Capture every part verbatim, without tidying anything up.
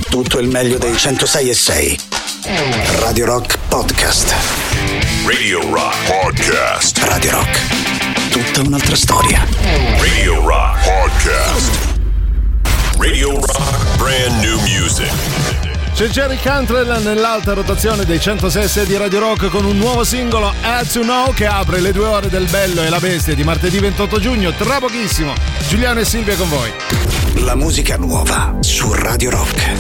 tutto il meglio dei centosei e sei. Radio Rock Podcast. Radio Rock Podcast. Radio Rock. Tutta un'altra storia. Radio Rock Podcast. Radio Rock Brand New Music. C'è Jerry Cantrell nell'alta rotazione dei centosei e sei di Radio Rock con un nuovo singolo, Had to Know, che apre le due ore del Bello e la Bestia di martedì ventotto giugno. Tra pochissimo Giuliano e Silvia con voi. La musica nuova su Radio Rock.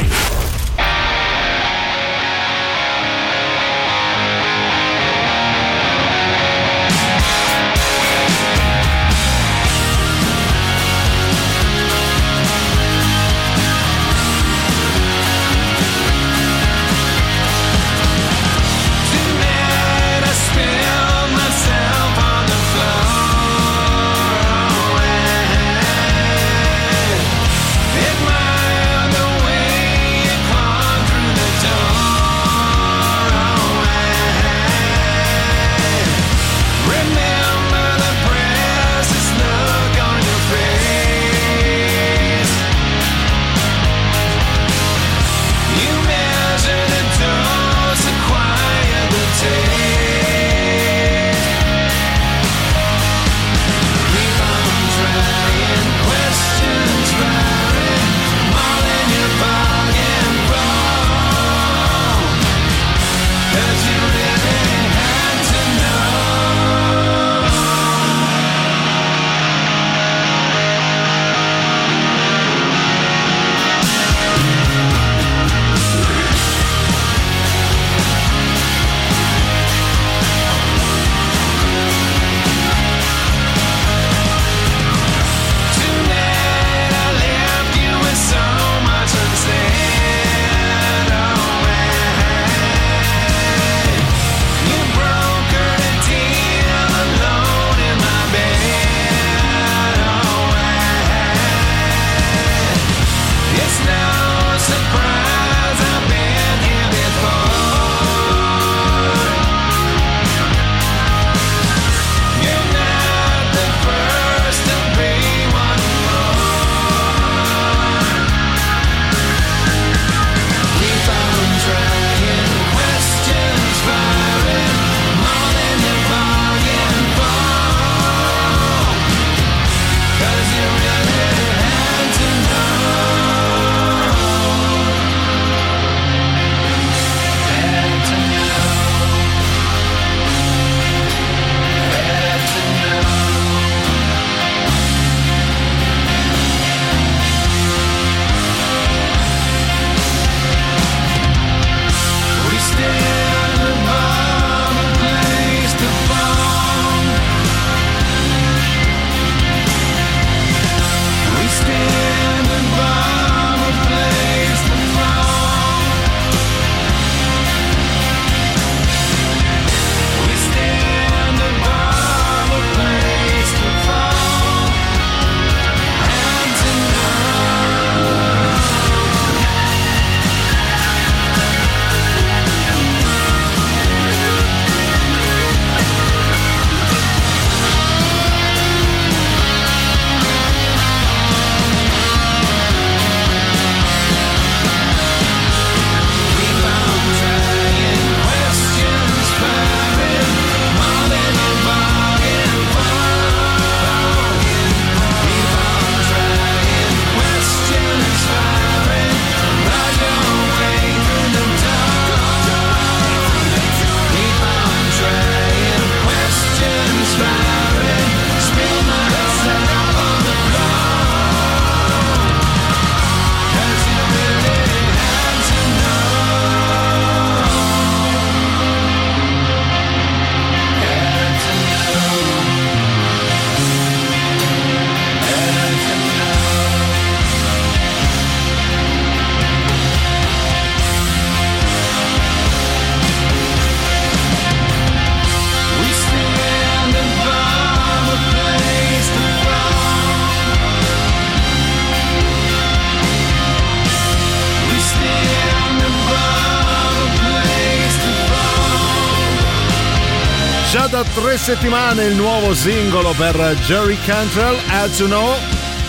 Già da tre settimane il nuovo singolo per Jerry Cantrell, Had to Know.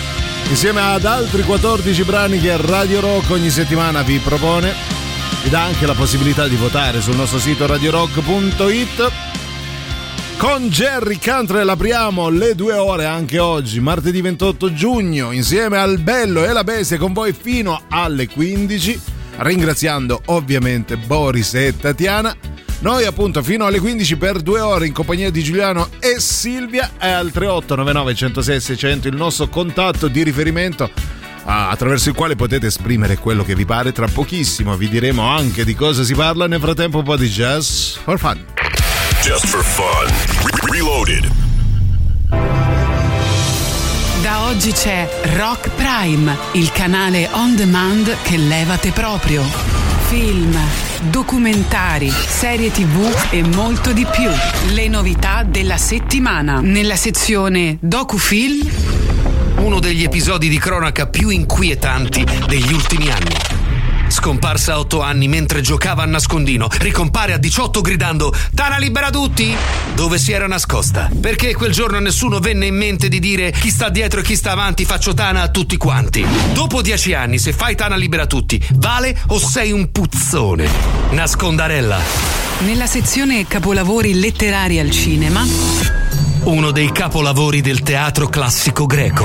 insieme ad altri quattordici brani che Radio Rock ogni settimana vi propone. Vi dà anche la possibilità di votare sul nostro sito radio rock punto it. Con Jerry Cantrell apriamo le due ore anche oggi, martedì ventotto giugno, insieme al Bello e la Bestia, con voi fino alle quindici, ringraziando ovviamente Boris e Tatiana. Noi appunto fino alle quindici per due ore in compagnia di Giuliano e Silvia, e al tre otto nove nove uno zero sei sei zero zero il nostro contatto di riferimento attraverso il quale potete esprimere quello che vi pare. Tra pochissimo vi diremo anche di cosa si parla. Nel frattempo un po' di jazz for fun. Just for fun. Re- reloaded. Da oggi c'è Rock Prime, il canale on demand che levate proprio. Film, documentari, serie tv e molto di più. Le novità della settimana nella sezione Docufilm. Uno degli episodi di cronaca più inquietanti degli ultimi anni. Scomparsa a otto anni mentre giocava a nascondino, ricompare a diciotto gridando "Tana libera tutti!" Dove si era nascosta? Perché quel giorno a nessuno venne in mente di dire "Chi sta dietro e chi sta avanti faccio Tana a tutti quanti". Dopo dieci anni, se fai Tana libera tutti, vale o sei un puzzone? Nascondarella. Nella sezione capolavori letterari al cinema, uno dei capolavori del teatro classico greco.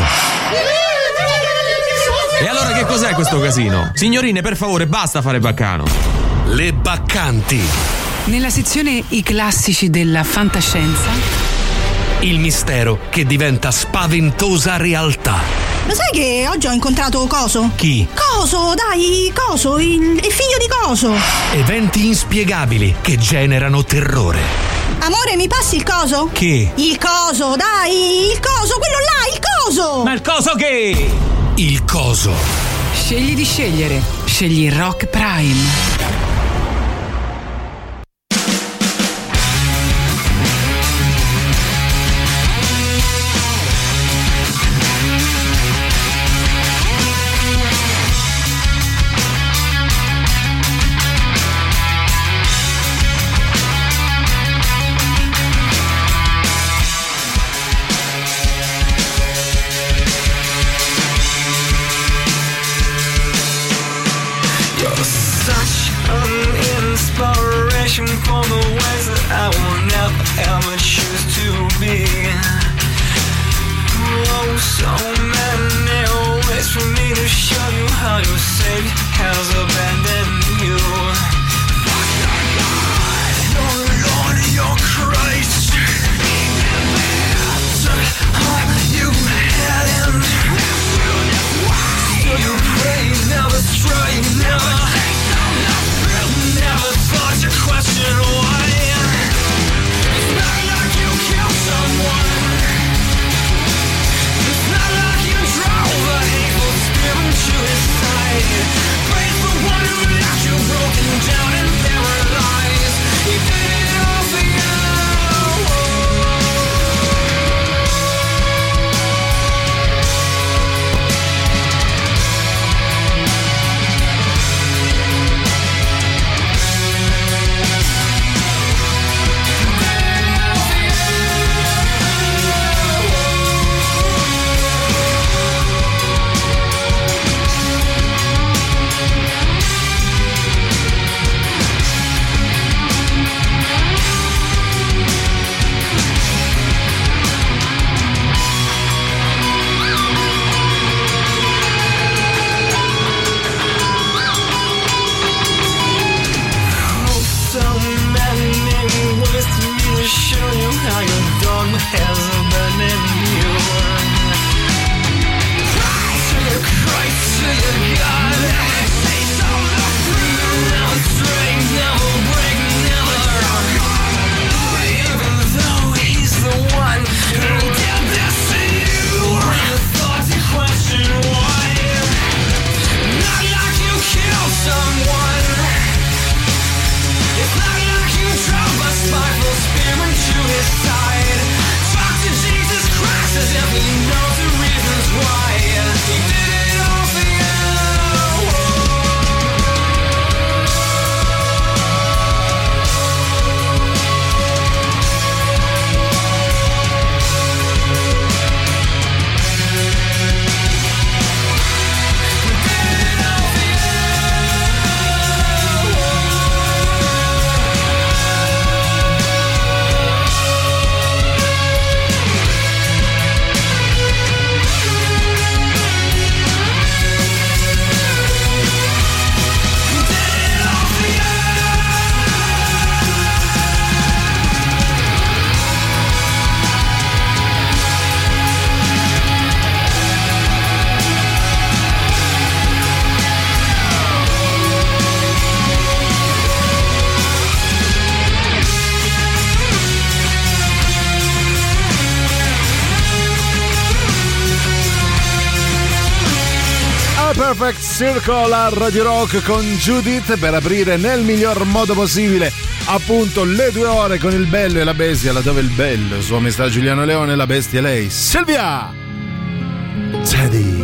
E allora che cos'è questo casino? Signorine, per favore, basta fare baccano. Le baccanti. Nella sezione i classici della fantascienza, il mistero che diventa spaventosa realtà. Lo sai che oggi ho incontrato Coso? Chi? Coso, dai, Coso, il, il figlio di Coso. Eventi inspiegabili che generano terrore. Amore, mi passi il coso? Che? Il coso, dai, il coso, quello là, il coso! Ma il coso che? Il coso. Scegli di scegliere. Scegli Rock Prime. For the ways that I will never ever choose to be. Oh, so many ways for me to show you how your Savior has abandoned you. Fuck your God, your Lord, your Christ. Took all you had and so you pray, never stray, never. Never thought to question why. It's not like you killed someone. It's not like you drove a hateful spirit to his side. Pray for one Perfect Circle a Radio Rock con Judith per aprire nel miglior modo possibile appunto le due ore con il bello e la bestia, laddove il bello Sua Maestà Giuliano Leone e la bestia lei Silvia Teddy.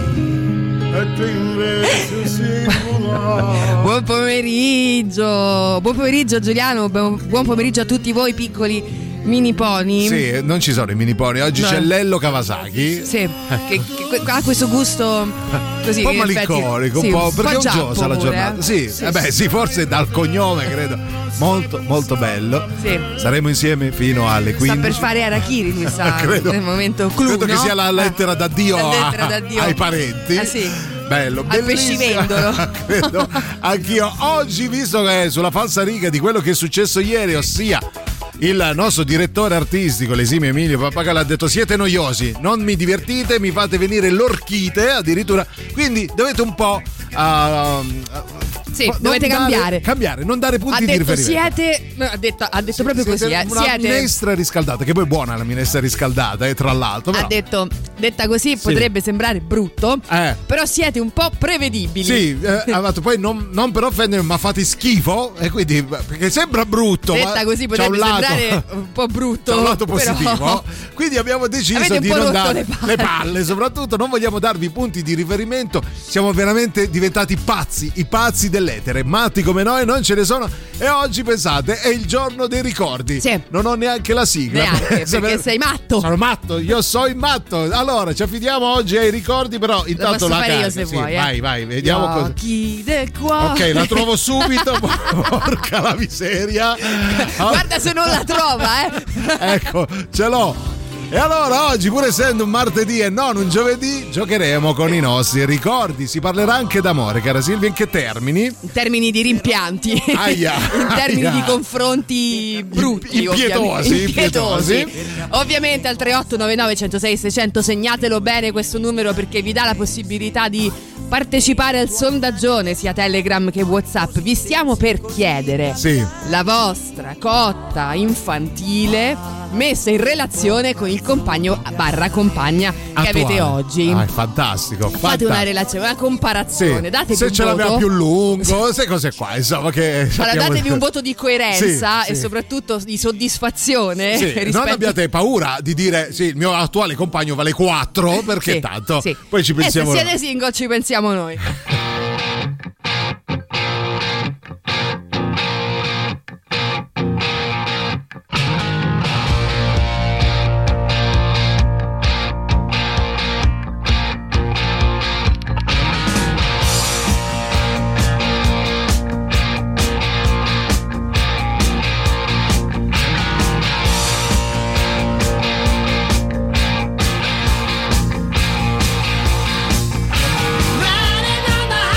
Buon pomeriggio, buon pomeriggio Giuliano, buon pomeriggio a tutti voi piccoli mini pony. Sì, non ci sono i mini pony. Oggi no. C'è Lello Kawasaki. Sì, che, che ha questo gusto così. Un po' malinconico, sì, un po' un perché po' è ungiosa la giornata. Eh? Sì, sì, eh beh, sì, sì, forse dal cognome credo. Molto, molto bello. Sì. Saremo insieme fino alle quindici. Sta per fare Arachiri, mi sa. credo, nel momento clou, credo no? che sia la lettera d'addio, la lettera d'addio. A, ai parenti. Ah, sì. Bello, al pescivendolo. Credo anch'io. Oggi, visto che è sulla falsa riga di quello che è successo ieri, ossia il nostro direttore artistico, l'esimio Emilio Pappagallo, ha detto: siete noiosi, non mi divertite, mi fate venire l'orchite addirittura, quindi dovete un po' uh, sì, dovete dare, cambiare cambiare, non dare punti ha di detto riferimento. Siete ha detto, ha detto proprio siete così eh. una siete minestra riscaldata, che poi è buona la minestra riscaldata, eh, tra l'altro però. Ha detto, detta così sì. Potrebbe sembrare brutto, eh. però siete un po' prevedibili. Sì, eh, poi non, non per offendere, ma fate schifo, e quindi perché sembra brutto, detta ma così potrebbe un lato, sembrare un po' brutto, c'è un lato positivo, però... quindi abbiamo deciso di non dare le palle. le palle, soprattutto non vogliamo darvi punti di riferimento, siamo veramente diventati pazzi, i pazzi dell'etere, matti come noi non ce ne sono, e oggi pensate è il giorno dei ricordi. Sì. Non ho neanche la sigla, neanche, perché sei matto. Sono matto, io sono il matto. Allora ci affidiamo oggi ai ricordi, però intanto lo la fare carica. io se sì, vuoi, vai eh. vai vediamo cosa. Occhi del cuore. Ok, la trovo subito. Porca la miseria. Guarda se non la trova, eh. Ecco, ce l'ho. E allora oggi, pur essendo un martedì e non un giovedì, giocheremo con i nostri ricordi. Si parlerà anche d'amore, cara Silvia, in che termini? In termini di rimpianti. Aia, in termini aia. di confronti brutti, impietosi, impietosi. impietosi. Ovviamente al tre otto nove nove uno zero sei sei zero zero segnatelo bene questo numero, perché vi dà la possibilità di partecipare al sondaggione sia Telegram che WhatsApp. Vi stiamo per chiedere sì. la vostra cotta infantile messa in relazione con il compagno barra compagna attuale. Che avete oggi. Ah, è fantastico. Fate fantastico. una relazione, una comparazione. Sì. Datevi se un ce voto. l'aveva più lungo, queste cose qua, insomma, che allora datevi un voto di coerenza sì, e sì. soprattutto di soddisfazione. Sì, rispetto... non abbiate paura di dire sì, il mio attuale compagno vale quattro, perché sì, tanto sì. poi ci pensiamo e se siete single ci pensiamo noi. Riding on the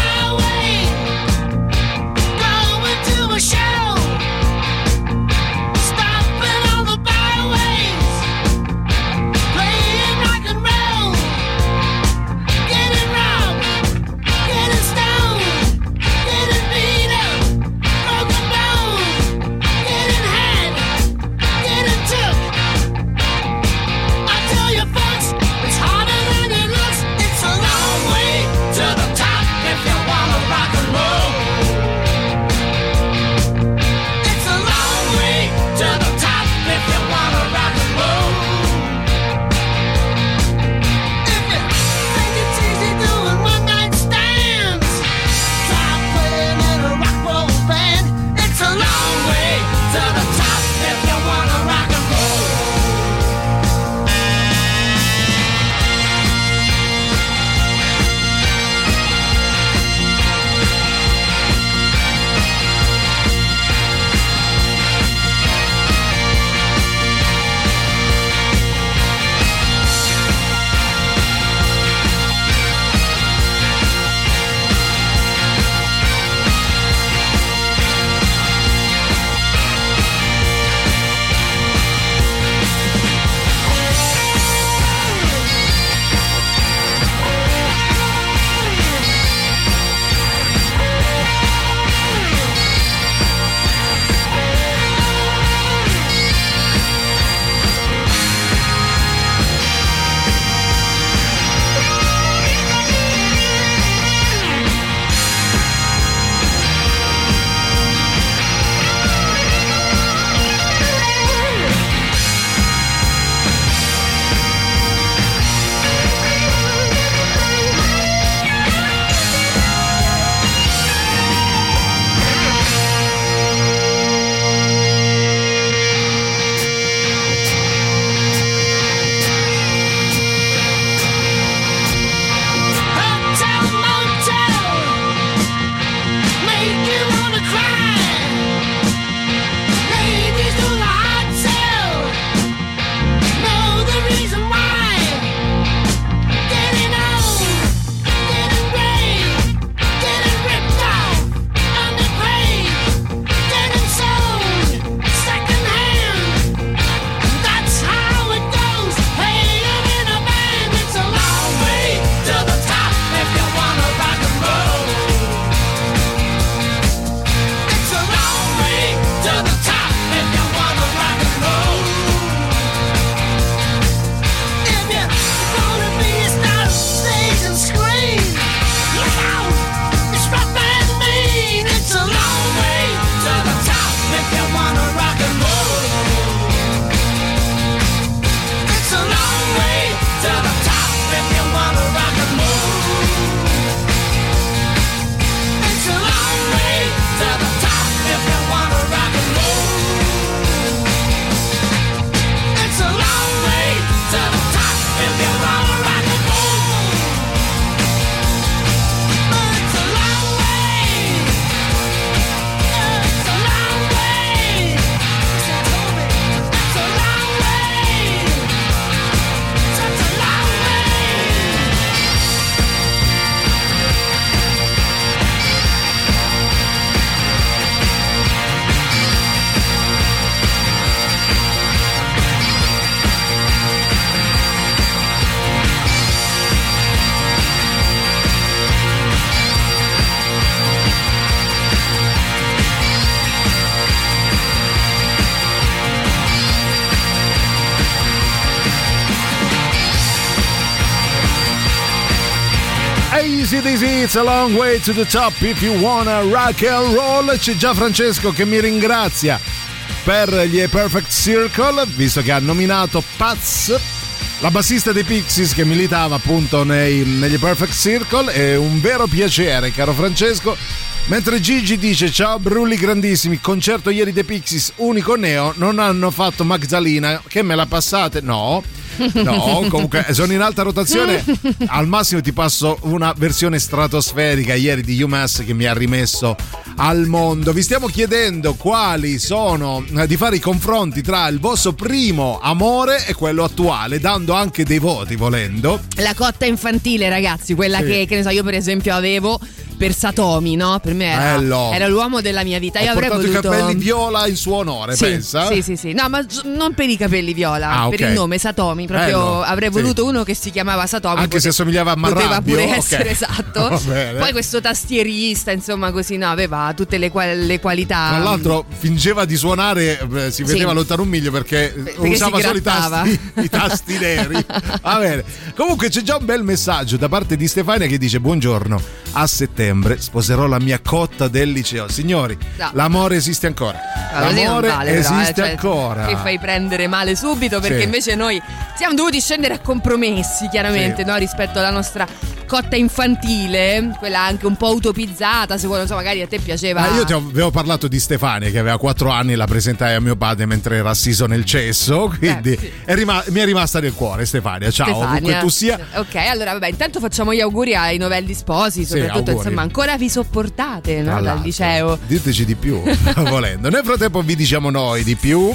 A C D C, it's a long way to the top if you wanna rock and roll. C'è già Francesco che mi ringrazia per gli A Perfect Circle, visto che ha nominato Paz, la bassista dei Pixies che militava appunto nei, negli Perfect Circle. È un vero piacere, caro Francesco. Mentre Gigi dice: ciao Brulli grandissimi, concerto ieri dei Pixies, unico neo, non hanno fatto Magdalena, che me la passate? No, no, comunque sono in alta rotazione, al massimo ti passo una versione stratosferica ieri di UMass che mi ha rimesso al mondo. Vi stiamo chiedendo quali sono, di fare i confronti tra il vostro primo amore e quello attuale, dando anche dei voti volendo. La cotta infantile, ragazzi, quella Sì. che, che ne so, io per esempio avevo per Satomi, no? Per me era, Bello. era l'uomo della mia vita. Io Ho avrei portato voluto i capelli viola in suo onore, sì, pensa? Sì, sì, sì. No, ma gi- non per i capelli viola, Ah, per ok. il nome Satomi. Proprio Bello, avrei sì. voluto uno che si chiamava Satomi. Anche se assomigliava a Poteva Marrabbio, pure ok. essere esatto. Va bene. Poi questo tastierista, insomma, così, no, aveva tutte le, qua- le qualità. Tra l'altro fingeva di suonare, eh, si vedeva Sì. lontano un miglio perché, perché usava si solo i grattava. tasti, i tasti neri. Va bene. Comunque c'è già un bel messaggio da parte di Stefania che dice: buongiorno, a settembre sposerò la mia cotta del liceo. Signori, No. l'amore esiste ancora. Ma così non L'amore vale, però, eh, esiste cioè, ancora. Che fai prendere male subito, perché Sì. invece noi siamo dovuti scendere a compromessi, chiaramente, Sì. no? Rispetto alla nostra cotta infantile, quella anche un po' utopizzata, secondo, non so, magari a te piaceva. Ah, io ti avevo parlato di Stefania che aveva quattro anni e la presentai a mio padre mentre era assiso nel cesso, quindi Eh, sì. è rima- mi è rimasta nel cuore Stefania. Ciao, Stefania. ovunque tu sia. Ok, allora vabbè, intanto facciamo gli auguri ai novelli sposi, soprattutto auguri. insomma ancora vi sopportate, no? Tra Dal l'altro, liceo. Diteci di più, volendo. Nel frattempo vi diciamo noi di più.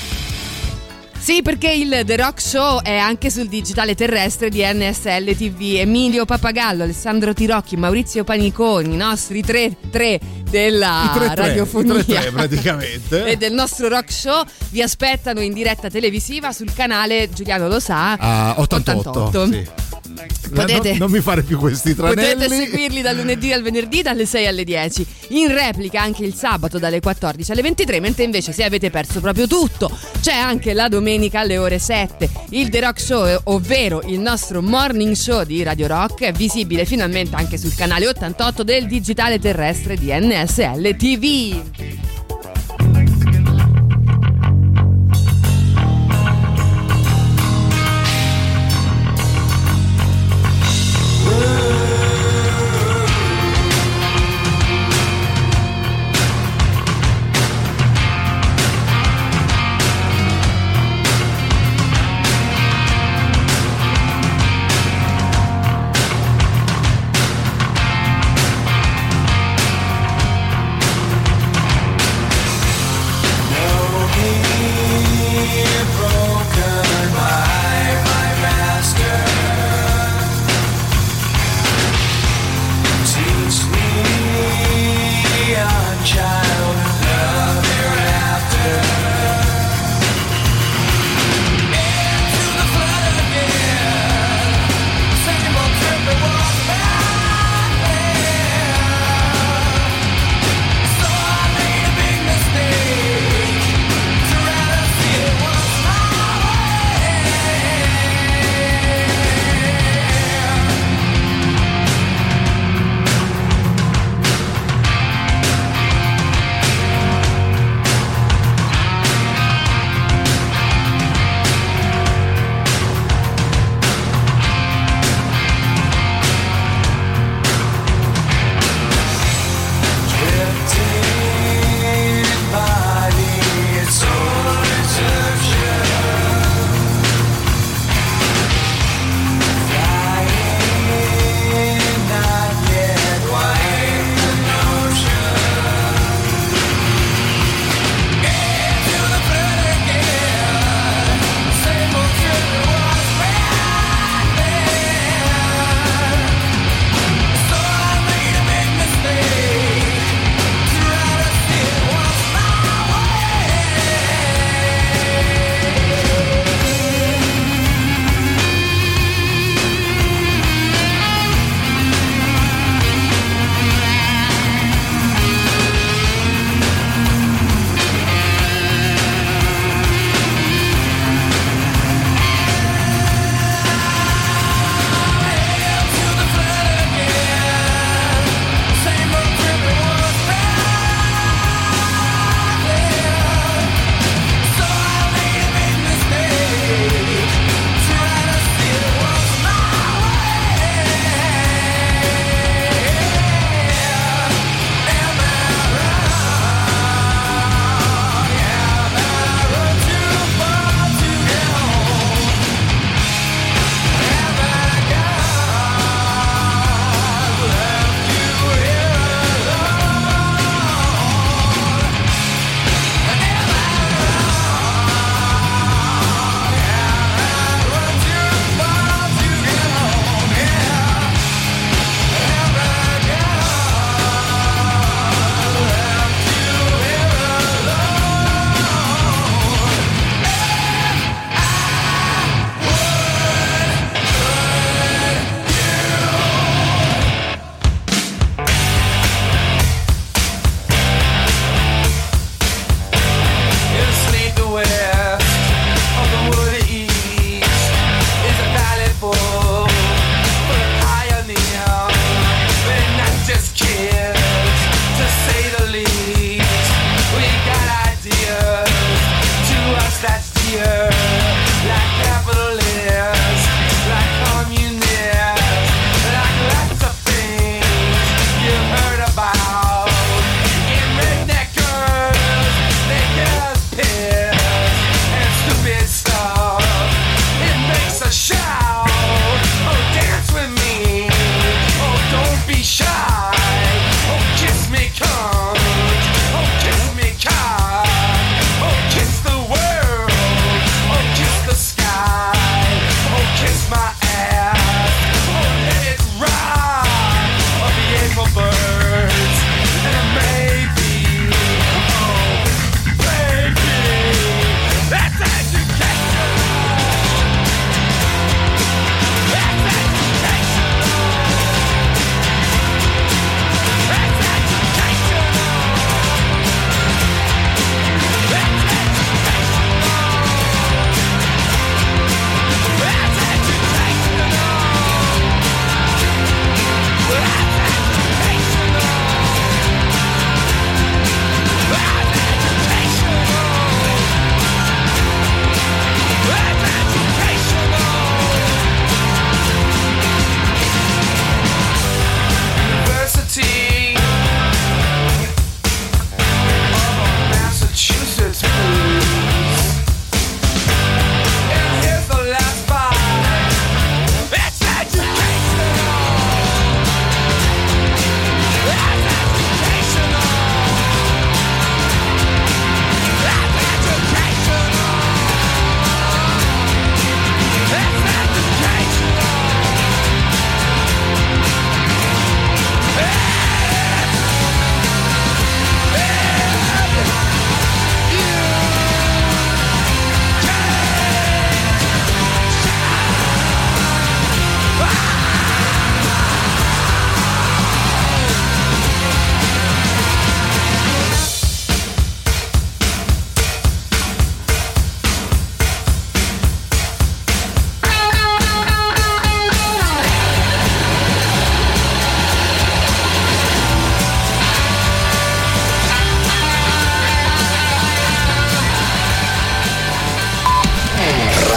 Sì, perché il The Rock Show è anche sul digitale terrestre di N S L T V. Emilio Papagallo, Alessandro Tirocchi, Maurizio Paniconi, i nostri tre tre della I tre tre, radiofonia i tre tre praticamente. e del nostro Rock Show vi aspettano in diretta televisiva sul canale, Giuliano lo sa, Ah, ottantotto. Sì. Potete- non, non mi fare più questi tranelli. Potete seguirli dal lunedì al venerdì dalle sei alle dieci, in replica anche il sabato dalle quattordici alle ventitré, mentre invece se avete perso proprio tutto c'è anche la domenica alle ore sette il The Rock Show, ovvero il nostro morning show di Radio Rock, è visibile finalmente anche sul canale ottantotto del digitale terrestre di N S L T V.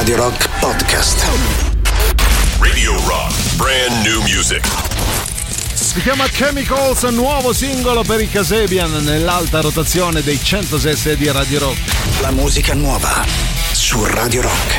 Radio Rock Podcast. Radio Rock, brand new music. Si chiama Chemicals, nuovo singolo per i Kasabian nell'alta rotazione dei centosei e sei di Radio Rock. La musica nuova su Radio Rock.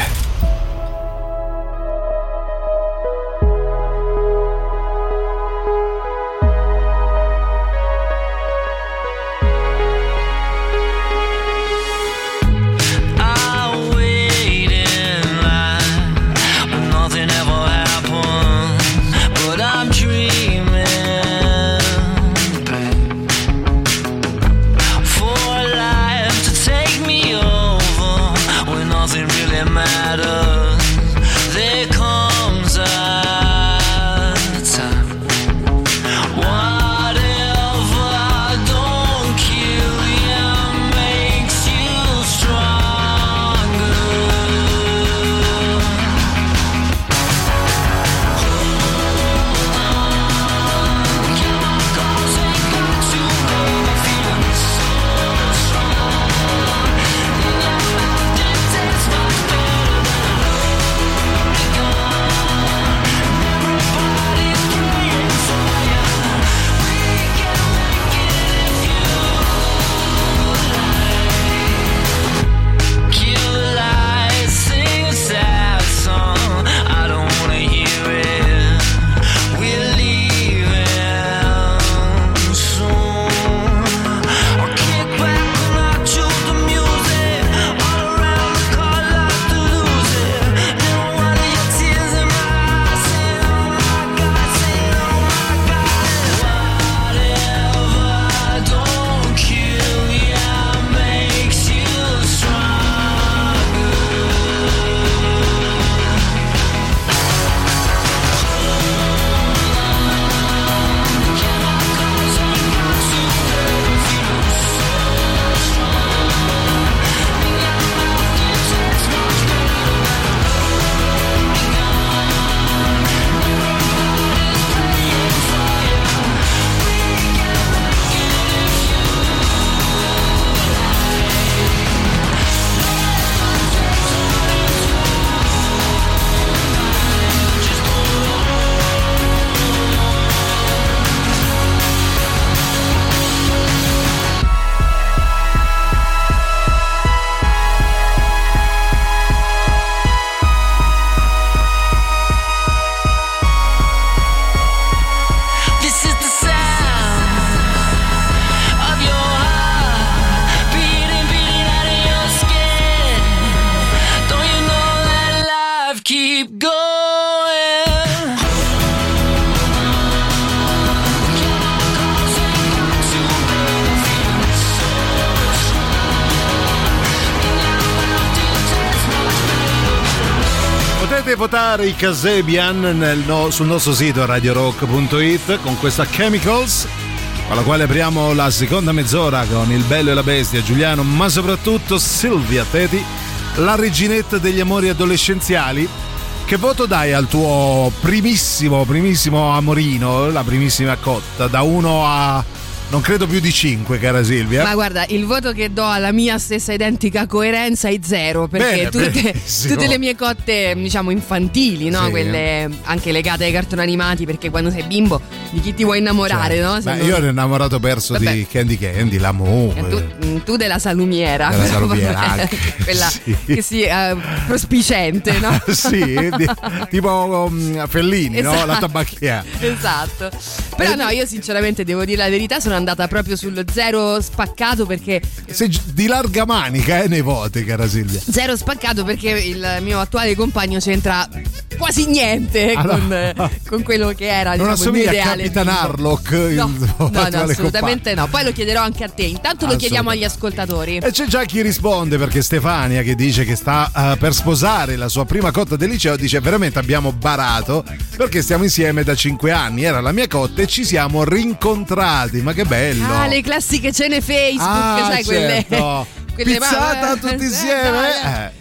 Votare i Kasabian nel no, sul nostro sito radio rock punto it con questa Chemicals, con la quale apriamo la seconda mezz'ora con il bello e la bestia Giuliano, ma soprattutto Silvia Teti, la reginetta degli amori adolescenziali. Che voto dai al tuo primissimo primissimo amorino, la primissima cotta, da uno a non credo più di cinque, cara Silvia? Ma guarda, il voto che do alla mia stessa identica coerenza è zero, perché Bene, tutte, tutte le mie cotte, diciamo, infantili, no? Sì. Quelle anche legate ai cartoni animati, perché quando sei bimbo di chi ti vuoi innamorare, Cioè, no? Se beh, non... io ero innamorato perso Vabbè. di Candy Candy, l'amore. Tu, tu della salumiera, Della salumiera anche. quella Sì. che si uh, prospicente, no? Sì, di- tipo um, Fellini, no? Esatto. La tabacchiera. Esatto. Però no, io sinceramente devo dire la verità, sono andata proprio sullo zero spaccato, perché Sei gi- di larga manica eh, nei voti, cara Silvia. zero spaccato perché il mio attuale compagno c'entra quasi niente Ah, no. con, con quello che era, Non diciamo, il mio assomiglia a ideale Capitan bimbo. Harlock, No, il no, tuo no, attuale assolutamente no. Poi lo chiederò anche a te. Intanto lo chiediamo agli ascoltatori. E c'è già chi risponde, perché Stefania, che dice che sta uh, per sposare la sua prima cotta del liceo, dice: veramente abbiamo barato perché stiamo insieme da cinque anni, era la mia cotta e ci siamo rincontrati. Ma che bello! Ah, le classiche cene Facebook, Ah, sai, certo. quelle. quelle Pizzata ma- tutti eh, insieme. eh, Eh,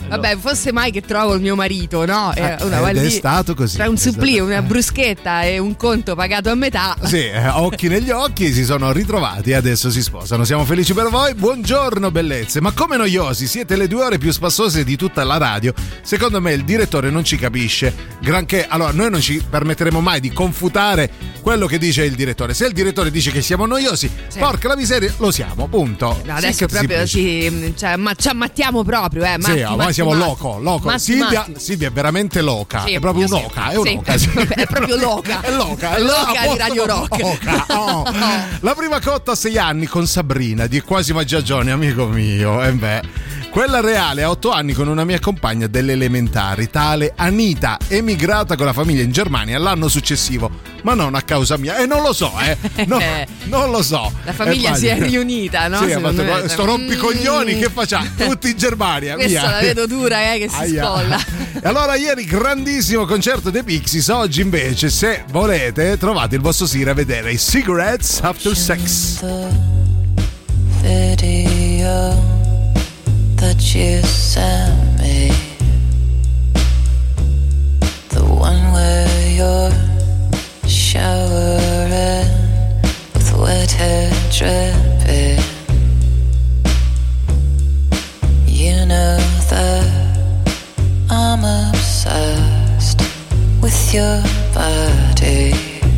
Vabbè, fosse mai che trovo il mio marito, no? Eh, una ed è lì, stato così. tra un supplì, una bruschetta e un conto pagato a metà. Sì, eh, occhi negli occhi, si sono ritrovati e adesso si sposano. Siamo felici per voi. Buongiorno bellezze. Ma come noiosi, siete le due ore più spassose di tutta la radio. Secondo me il direttore non ci capisce granché. Allora, noi non ci permetteremo mai di confutare quello che dice il direttore. Se il direttore dice che siamo noiosi, sì, porca la miseria, lo siamo, punto. No, adesso sì, proprio ci, cioè, ma, ci ammattiamo proprio, eh. Matti, sì, ormai matti, siamo matti. loco, loco. Matti, Silvia, matti. Silvia è veramente loca, sì, è proprio sì, un'oca, è sì, un'oca. Sì. È proprio loca. È loca, è loca loca di Radio Rock. Loca, oh. La prima cotta a sei anni con Sabrina di Quasi Maggiagione, amico mio. E beh, quella reale a otto anni con una mia compagna delle elementari, tale Anita, emigrata con la famiglia in Germania l'anno successivo, ma non a causa mia. E non lo so, eh. No, non lo so. La famiglia si è riunita, no? Sì, ha fatto, me. sto rompicoglioni, mm. che facciamo? Tutti in Germania. Questa via. la vedo dura, eh, che si Aia. spolla. E allora ieri grandissimo concerto dei Pixies, oggi invece se volete trovate il vostro sera a vedere i Cigarettes After Sex. Video that you sent me, the one where you're showering with wet hair dripping. You know that I'm obsessed with your body,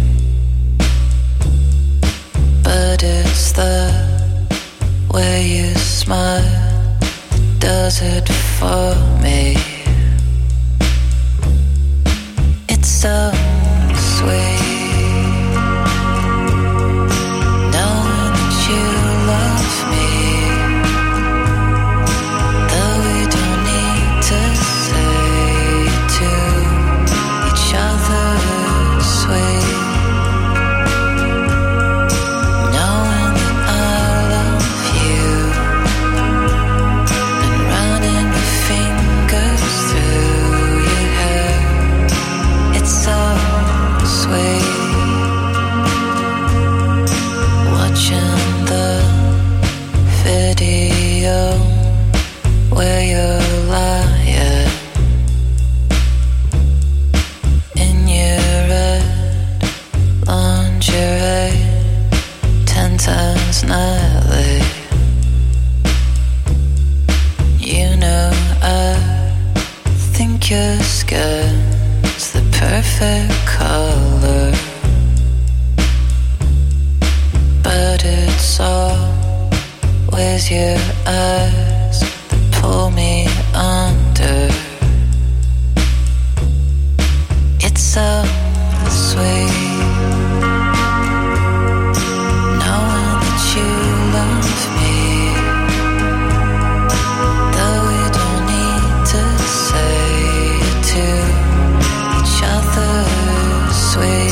but it's the way you smile that does it for me. It's so sweet knowing that you love me, though we don't need to say it to each other. Sweet knowing that I love you and running my fingers through your hair. It's so sweet watching the video where you're lying in your red lingerie, ten times nightly. You know I think your skin's the perfect color, but it's always your eyes that pull me under. It's so sweet knowing that you love me, though we don't need to say it to each other. Sweet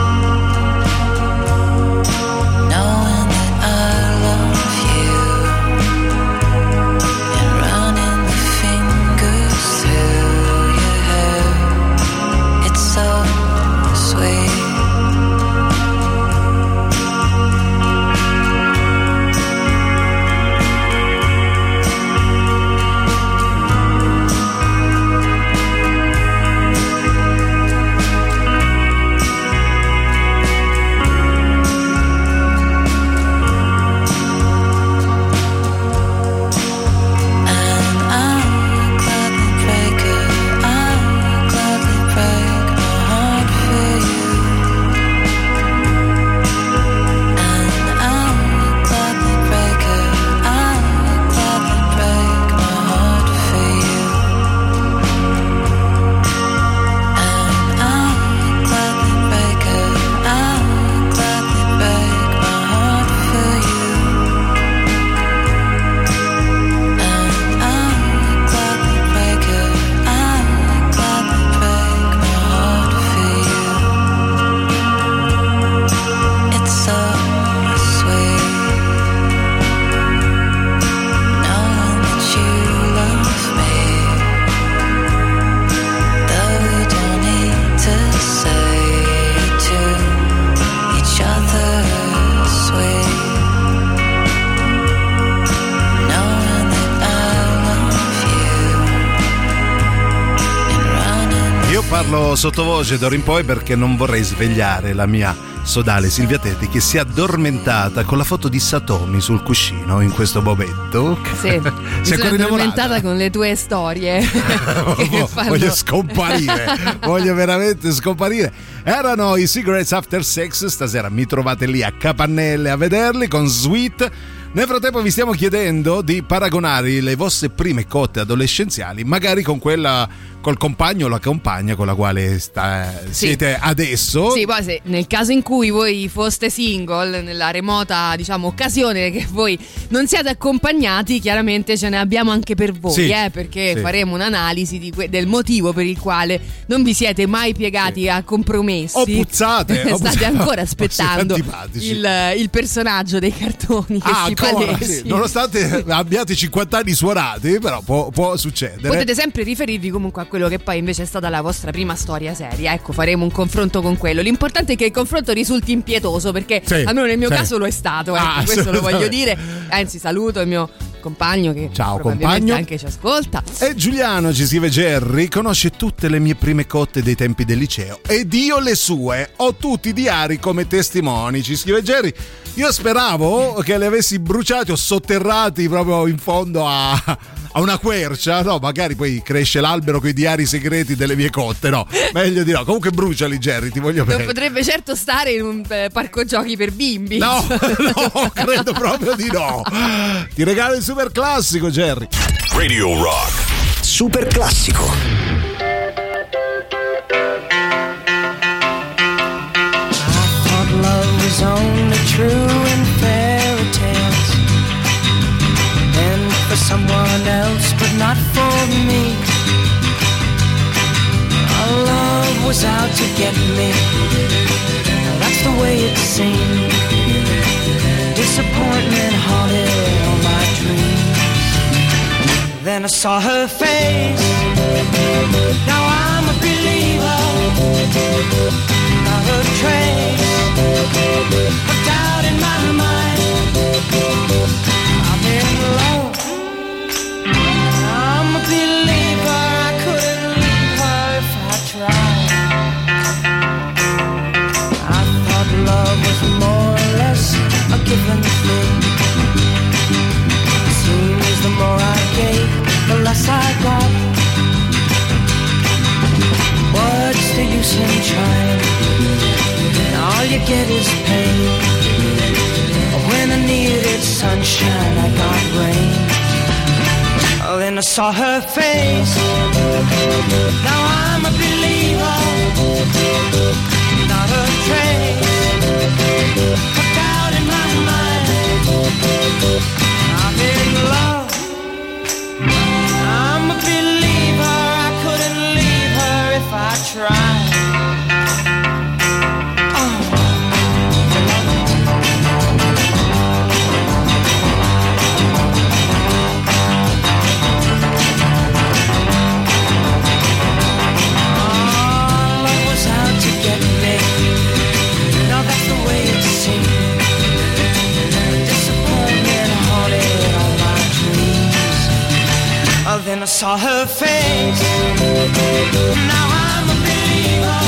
knowing that I love you and running the farlo sottovoce d'ora in poi perché non vorrei svegliare la mia sodale Silvia Teti che si è addormentata con la foto di Satomi sul cuscino in questo momento. Sì, si è addormentata con le tue storie. Voglio fanno... scomparire, voglio veramente scomparire. Erano i Cigarettes After Sex, stasera mi trovate lì a Capannelle a vederli con Sweet. Nel frattempo vi stiamo chiedendo di paragonare le vostre prime cotte adolescenziali magari con quella col compagno o la compagna con la quale sta, sì. siete adesso. Sì, poi se nel caso in cui voi foste single, nella remota diciamo occasione che voi non siate accompagnati, chiaramente ce ne abbiamo anche per voi, sì. eh, perché sì. faremo un'analisi di que- del motivo per il quale non vi siete mai piegati sì. a compromessi. O puzzate. State o puzzate. ancora aspettando il, il personaggio dei cartoni che ah, si palesi. Sì. Nonostante abbiate cinquanta anni suonati, però può, può succedere. Potete sempre riferirvi comunque a quello che poi invece è stata la vostra prima storia seria. Ecco, faremo un confronto con quello. L'importante è che il confronto risulti impietoso, perché sì, almeno nel mio sì. caso lo è stato. Ecco, ah, questo lo voglio dire. Anzi, saluto il mio compagno che ciao probabilmente compagno anche ci ascolta. E Giuliano ci scrive: Gerry conosce tutte le mie prime cotte dei tempi del liceo ed io le sue, ho tutti i diari come testimoni, ci scrive Gerry. Io speravo che le avessi bruciati o sotterrati proprio in fondo a, a una quercia. No, magari poi cresce l'albero con i diari segreti delle mie cotte. No, meglio di no. Comunque bruciali, Gerry, ti voglio bene. Non potrebbe certo stare in un eh, parco giochi per bimbi. No, no, credo proprio di no. Ti regalo il super classico, Gerry. Radio Rock Super classico. Love was only true in fairy tales, and for someone else, but not for me. Our love was out to get me. That's the way it seemed. Disappointment haunted all my dreams. Then I saw her face. Now I'm a believer. Not a trace of doubt in my mind. I'm in love. I'm a believer. I couldn't leave her if I tried. I thought love was more or less a given thing. It seems the more I gave, the less I got. What's the use in trying? All you get is pain. When I needed sunshine, I got rain. Oh, then I saw her face. Now I'm a believer. Not a trace of doubt in my mind. I'm in love. I'm a believer. I couldn't leave her if I tried. Then I saw her face. Now I'm a believer.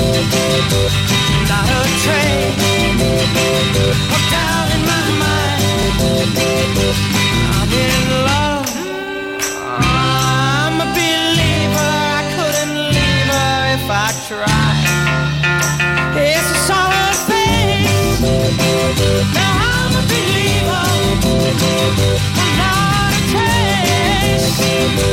Not a trace of doubt in my mind. I'm in love. I'm a believer. I couldn't leave her if I tried. Yes, I saw her face. Now I'm a believer. Not a trace.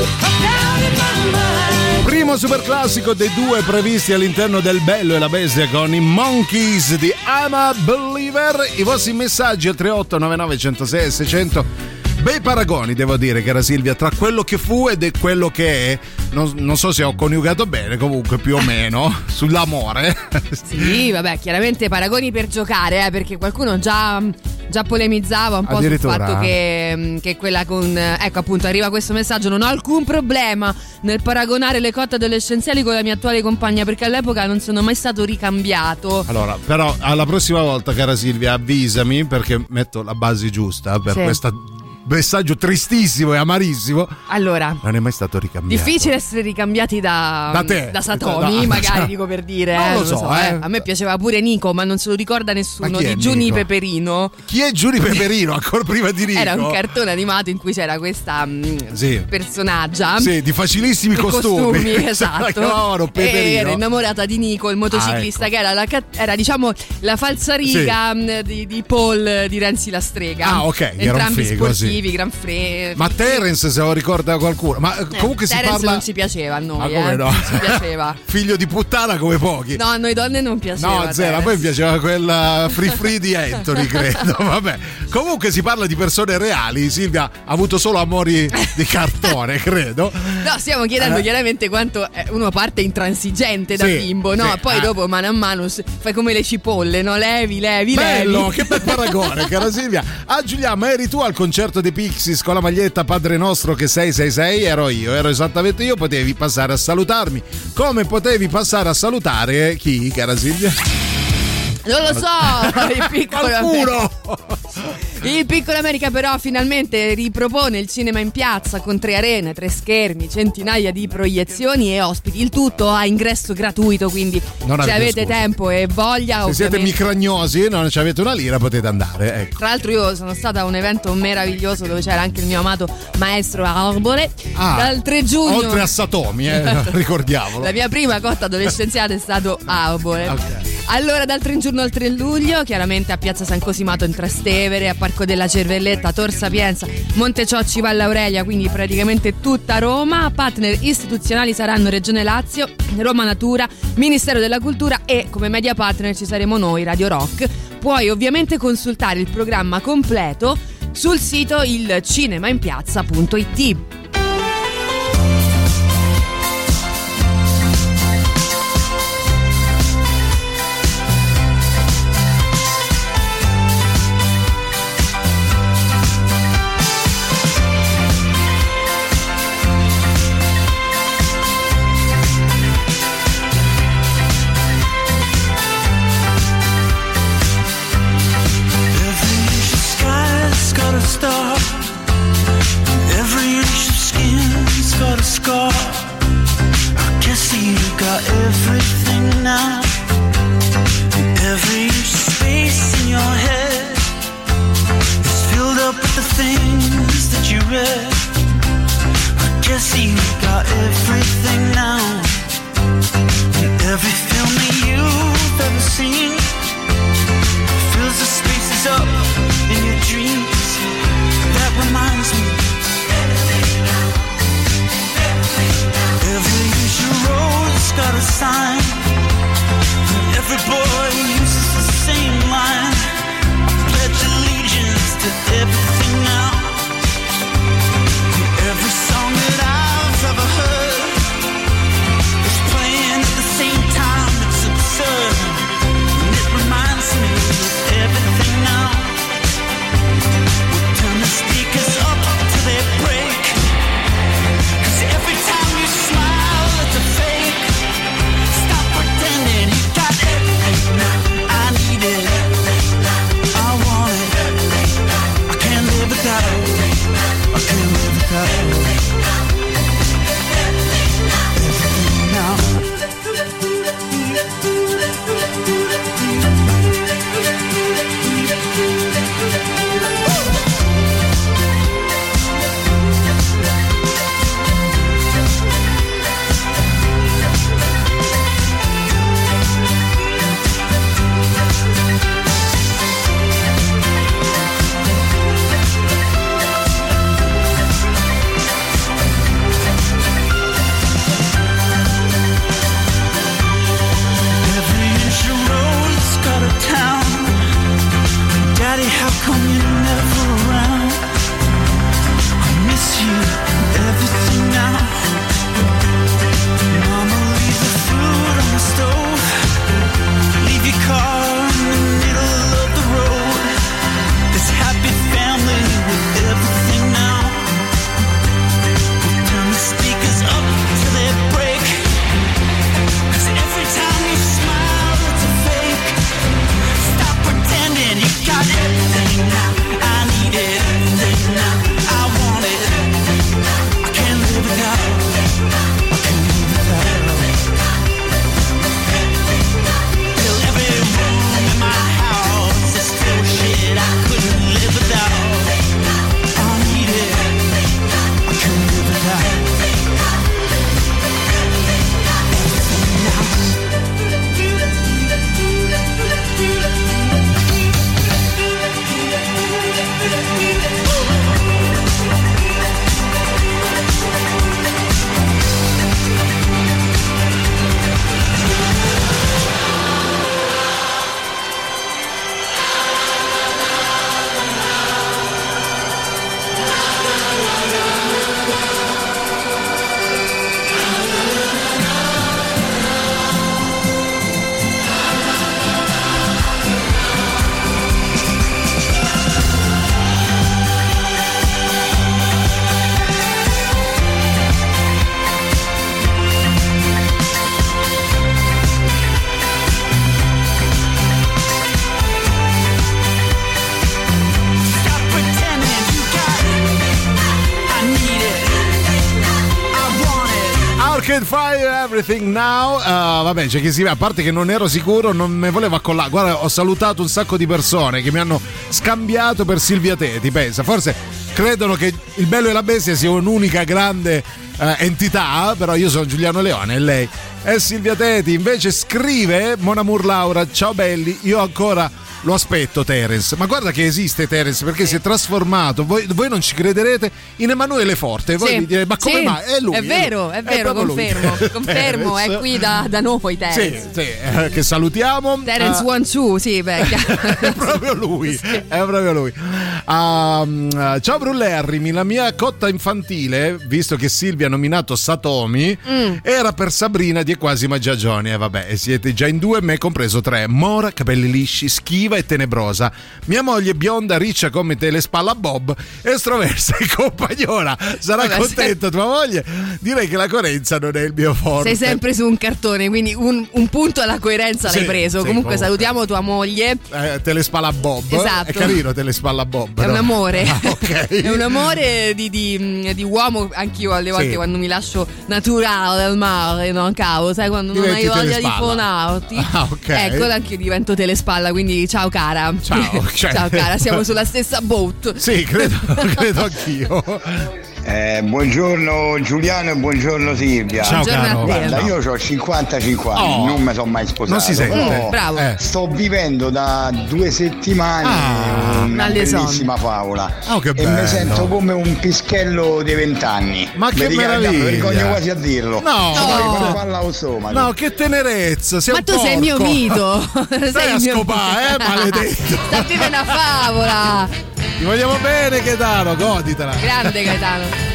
Primo super classico dei due previsti all'interno del Bello e la Bestia con i Monkeys di I'm a Believer. I vostri messaggi al tre otto nove nove uno zero sei sei zero zero. Bei paragoni, devo dire, cara Silvia, tra quello che fu ed è quello che è. Non, non so se ho coniugato bene, comunque più o meno sull'amore. Sì, vabbè, chiaramente paragoni per giocare, eh, perché qualcuno già, già polemizzava un po' sul fatto che, che quella con, ecco appunto, arriva questo messaggio: non ho alcun problema nel paragonare le cotte adolescenziali con la mia attuale compagna, perché all'epoca non sono mai stato ricambiato. Allora, però alla prossima volta, cara Silvia, avvisami, perché metto la base giusta per sì. questa messaggio tristissimo e amarissimo. Allora, non è mai stato ricambiato. Difficile essere ricambiati da, da, te. da Satomi, no, magari cioè, dico per dire. Non eh, lo non so, so eh. eh. A me piaceva pure Nico, ma non se lo ricorda nessuno, di Giuni Nico? Peperino. Chi è Giuni Peperino? Ancora prima di Nico. Era un cartone animato in cui c'era questa mh, sì. personaggia. Sì, di facilissimi costumi. costumi esatto. La chiamavano Peperino. E era innamorata di Nico, il motociclista, ah, ecco. che era, la, era diciamo la falsariga sì. mh, di, di Paul di Renzi la strega. Ah, ok. Entrambi figo, sportivi, sì. gran fre. Ma Terence, se lo ricorda qualcuno. Ma eh, comunque Terence si parla. non ci piaceva a noi. Ma come eh? no? Non ci piaceva. Figlio di puttana come pochi. No, a noi donne non piaceva. No, zero. A me piaceva quella free free di Anthony, credo. Vabbè. Comunque si parla di persone reali. Silvia ha avuto solo amori di cartone, credo. No, stiamo chiedendo eh. chiaramente quanto uno parte intransigente da sì, bimbo, no? Sì, Poi eh. dopo mano a mano fai come le cipolle, no? Levi, levi, Bello, levi. che bel paragone, cara Silvia. Ah, Giulia, ma eri tu al concerto dei Pixies con la maglietta Padre Nostro che sei sei sei? Ero io, ero esattamente io. Potevi passare a salutarmi. Come potevi passare a salutare chi, cara Silvia? Non lo so, il piccolo qualcuno. Il Piccolo America però finalmente ripropone il cinema in piazza con tre arene, tre schermi, centinaia di proiezioni e ospiti. Il tutto a ingresso gratuito, quindi non se avete scusa. tempo e voglia. Se siete micragnosi e non ci avete una lira potete andare. Ecco. Tra l'altro io sono stata a un evento meraviglioso dove c'era anche il mio amato maestro Arbore. Ah, dal tre giugno. Oltre a Satomi, eh, ricordiamolo. La mia prima cotta adolescenziale è stato Arbore. Okay. Allora dal tre giugno al tre luglio, chiaramente a Piazza San Cosimato in Trastevere, a Parco della Cervelletta, Tor Sapienza, Monte Ciocci, Valle Aurelia, quindi praticamente tutta Roma. Partner istituzionali saranno Regione Lazio, Roma Natura, Ministero della Cultura e come media partner ci saremo noi, Radio Rock. Puoi ovviamente consultare il programma completo sul sito il cinemainpiazza punto it. Star, every inch of Can't Fire Everything Now. Uh, vabbè, c'è chi si va, a parte che non ero sicuro, non me volevo accollare. Guarda, ho salutato un sacco di persone che mi hanno scambiato per Silvia Teti, pensa. Forse credono che Il Bello e la Bestia sia un'unica grande uh, entità, però io sono Giuliano Leone e lei è Silvia Teti. Invece scrive Mon Amour Laura: ciao belli, io ancora lo aspetto Terence, ma guarda che esiste Terence, perché sì. si è trasformato, voi, voi non ci crederete, in Emanuele Forte. Voi sì. mi direte, ma come sì. mai? È lui, è vero, è, è vero, confermo, lui. confermo, Terence. è qui da, da noi Terence. Sì, sì, eh, che salutiamo. Terence uh, One Two, sì, beh, è proprio lui, sì. è proprio lui. Uh, ciao Brullerrimi, la mia cotta infantile, visto che Silvia ha nominato Satomi, mm. era per Sabrina di Quasi Magiagioni. E eh, vabbè, siete già in due, me compreso tre. Mora, capelli lisci, schiva e tenebrosa. Mia moglie bionda, riccia come te le spalla Bob, estroversa e compagnola. Sarà vabbè, contenta se... tua moglie? Direi che la coerenza non è il mio forte. Sei sempre su un cartone, quindi un, un punto alla coerenza sì, l'hai preso. Sì, comunque, comunque salutiamo tua moglie. Eh, te le spalla Bob. Esatto. È carino te le spalla Bob. È no? un amore. Ah, okay. È un amore di, di, di uomo. Anch'io alle volte sì. quando mi lascio naturale al mare, no? Cavo, sai, quando diventi non hai voglia di fonarti. Ah, okay. Ecco, anche io divento telespalla, quindi ciao cara. Ciao, cioè... ciao cara, siamo sulla stessa boat. Sì, credo, credo anch'io. Eh, buongiorno Giuliano e buongiorno Silvia. Ciao caro. Guarda, io ho cinquantacinque anni, oh, non mi sono mai sposato. Non si sente. Però Bravo. Eh. Sto vivendo da due settimane ah, una bellissima favola. Oh, che e bello. mi sento come un pischello di vent'anni. Ma che meraviglia. Mi vergogno quasi a dirlo. No, no. Parla o soma, no, che tenerezza. Sei ma un tu porco. sei il mio mito. Stai sei a mio... scopare, eh, maledetto. Sta vivendo una favola. Ti vogliamo bene, Gaetano, goditela. Grande Gaetano.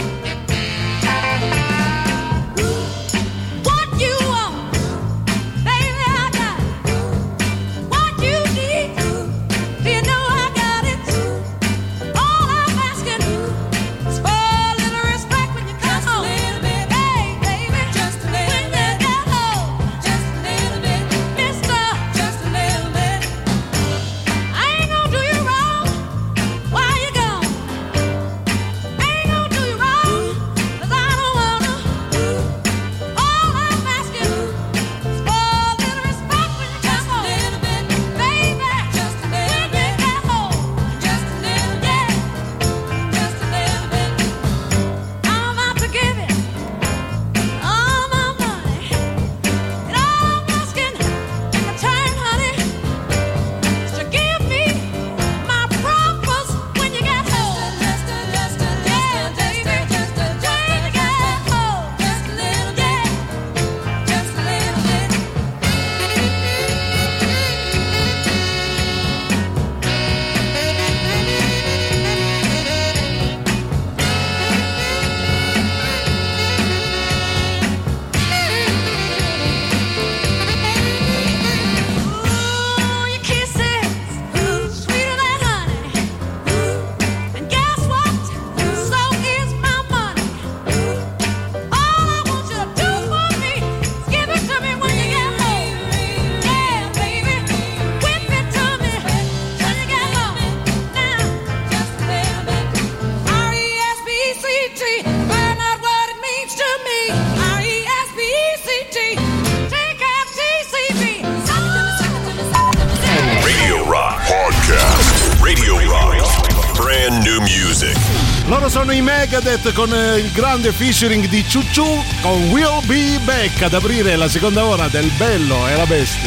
Loro sono i Megadeth con il grande featuring di Ciucciù con We'll Be Back ad aprire la seconda ora del Bello e la Bestia.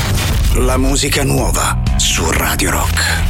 La musica nuova su Radio Rock.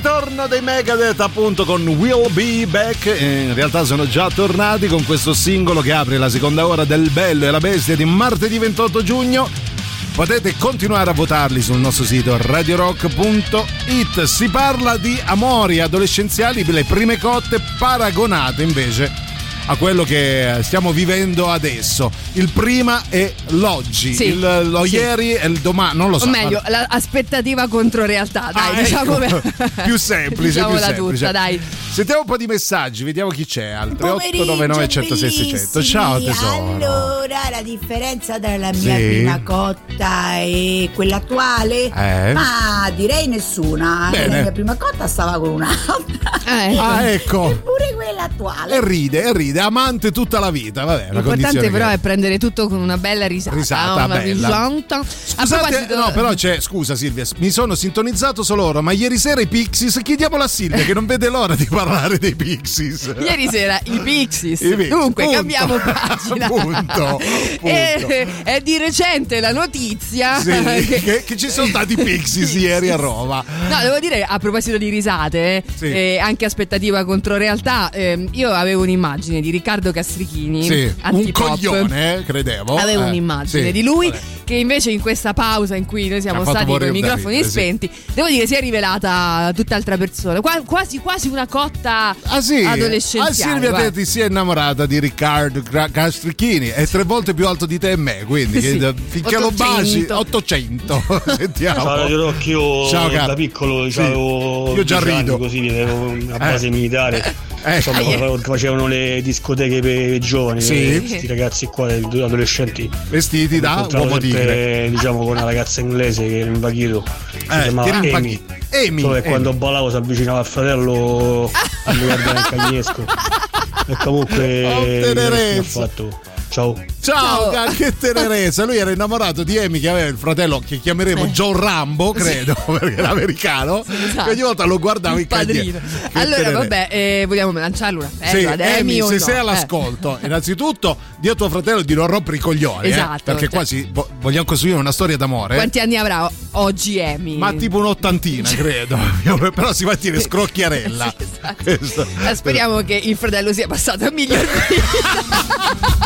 ritorno dei Megadeth appunto con We'll Be Back. E in realtà sono già tornati con questo singolo che apre la seconda ora del Bello e la Bestia di martedì ventotto giugno. Potete continuare a votarli sul nostro sito radio rock punto it. Si parla di amori adolescenziali, le prime cotte paragonate invece a quello che stiamo vivendo adesso. Il prima è l'oggi, sì, il, lo sì. ieri e il domani, non lo so. O meglio, l'aspettativa contro realtà, dai, ah, diciamo ecco. più semplice, più diciamola semplice. tutta, dai. Sentiamo un po' di messaggi, vediamo chi c'è al tre otto nove nove uno zero sei sei zero zero. Ciao tesoro. Allora, la differenza tra la mia Sì. prima cotta e quella attuale? Eh? Ma direi nessuna. Bene. La mia prima cotta stava con un'altra. Eh, Ah, ecco. Eppure quella attuale. E ride, e ride, amante tutta la vita, vabbè, una L'importante condizione però che... è prendere tutto con una bella risata, Risata, una bella. risata. A Scusate, proposito- no, però c'è, scusa Silvia, mi sono sintonizzato solo ora, ma ieri sera i Pixies, chiediamolo a Silvia che non vede l'ora di parlare dei Pixies. Ieri sera i Pixies. I Pixies, Dunque, punto. cambiamo pagina. Punto, E, è di recente la notizia. Sì, che, che ci sono stati i Pixies ieri a Roma. No, devo dire, a proposito di risate, eh, Sì. eh, anche aspettativa contro realtà, ehm, io avevo un'immagine di Riccardo Castrichini, Sì, un antipop. coglione, eh, credevo. Avevo Eh, un'immagine sì. di lui Vabbè. che invece in questa pausa in cui noi siamo Ha fatto stati con i morire da microfoni ridere, sì. spenti, devo dire si è rivelata tutt'altra persona, Qua- quasi quasi una cotta Ah sì, adolescenziale. ah, Silvia guarda. te ti sei innamorata di Riccardo Gra- Castrichini, è tre volte più alto di te e me, quindi Sì. che- finché lo baci ottocento. ottocento. Sentiamo. Ciao Radio Rock, io Ciao, caro. da piccolo Sì. avevo Io già dieci anni, rido. così avevo una base Eh. militare. Eh. Insomma, Ah, yeah. facevano le discoteche per i giovani, Sì. questi ragazzi qua, gli adolescenti vestiti da incontravo uomo sempre, tigre. diciamo, con una ragazza inglese che era in Baghito, si Eh, chiamava che era in Amy. Baghito. Amy, Solo che Amy. quando ballavo si avvicinava al fratello, non mi guarda neanche Agnesco. E comunque Oh, mi ha tenerezza. fatto. Ciao. Ciao, ca- che tenerezza. Lui era innamorato di Amy, che aveva il fratello che chiameremo John Rambo, credo, perché era americano. esatto. Che ogni volta lo guardava in Padrino. cantiere. Che Allora, tenerezza. vabbè, eh, vogliamo lanciarle una Sì, perla ad Amy Amy, o se no? sei Eh. all'ascolto, innanzitutto di a tuo fratello di non rompere i coglioni, eh, Esatto, perché cioè- qua si, vo- vogliamo costruire una storia d'amore. Quanti anni avrà o- oggi Amy? Ma tipo un'ottantina, credo. Però si va a dire scrocchiarella. Sì, esatto. Questo. Eh, Speriamo che il fratello sia passato a miglior vita.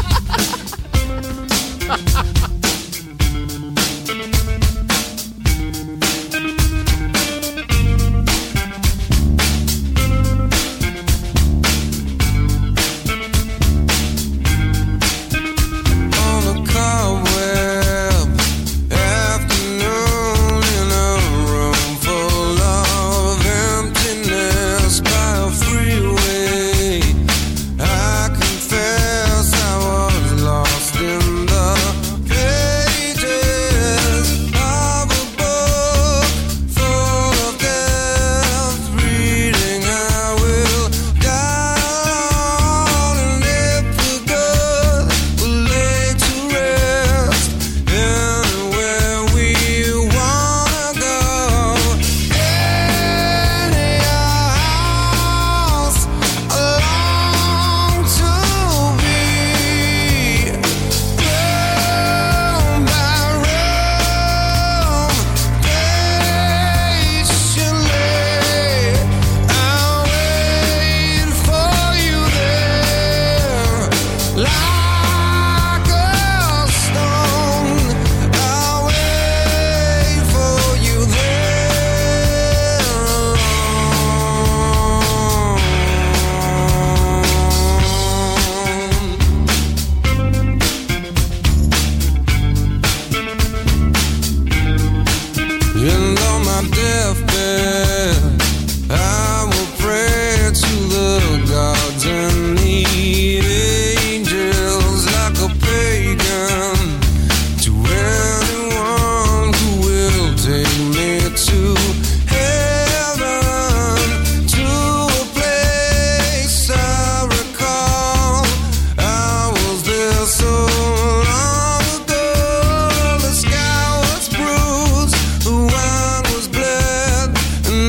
On a cobweb afternoon in a room full of emptiness by a freeway, I confess I was lost in the pages of a book full of death, reading I will die alone, and if the good will lay to rest anywhere we wanna go. Any house I long to be, room by room, patiently I'll wait for you there, like a stone. I'll wait for you there alone. And on my deathbed, I will pray to the gods and need angels like a pagan, to anyone who will take me to heaven, to a place I recall. I was there so long ago. The sky was bruised, the wine was bled, and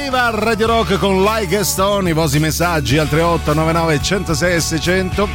Arriva Radio Rock con Like a Stone, i vostri messaggi al tre otto nove nove uno zero sei sei zero zero.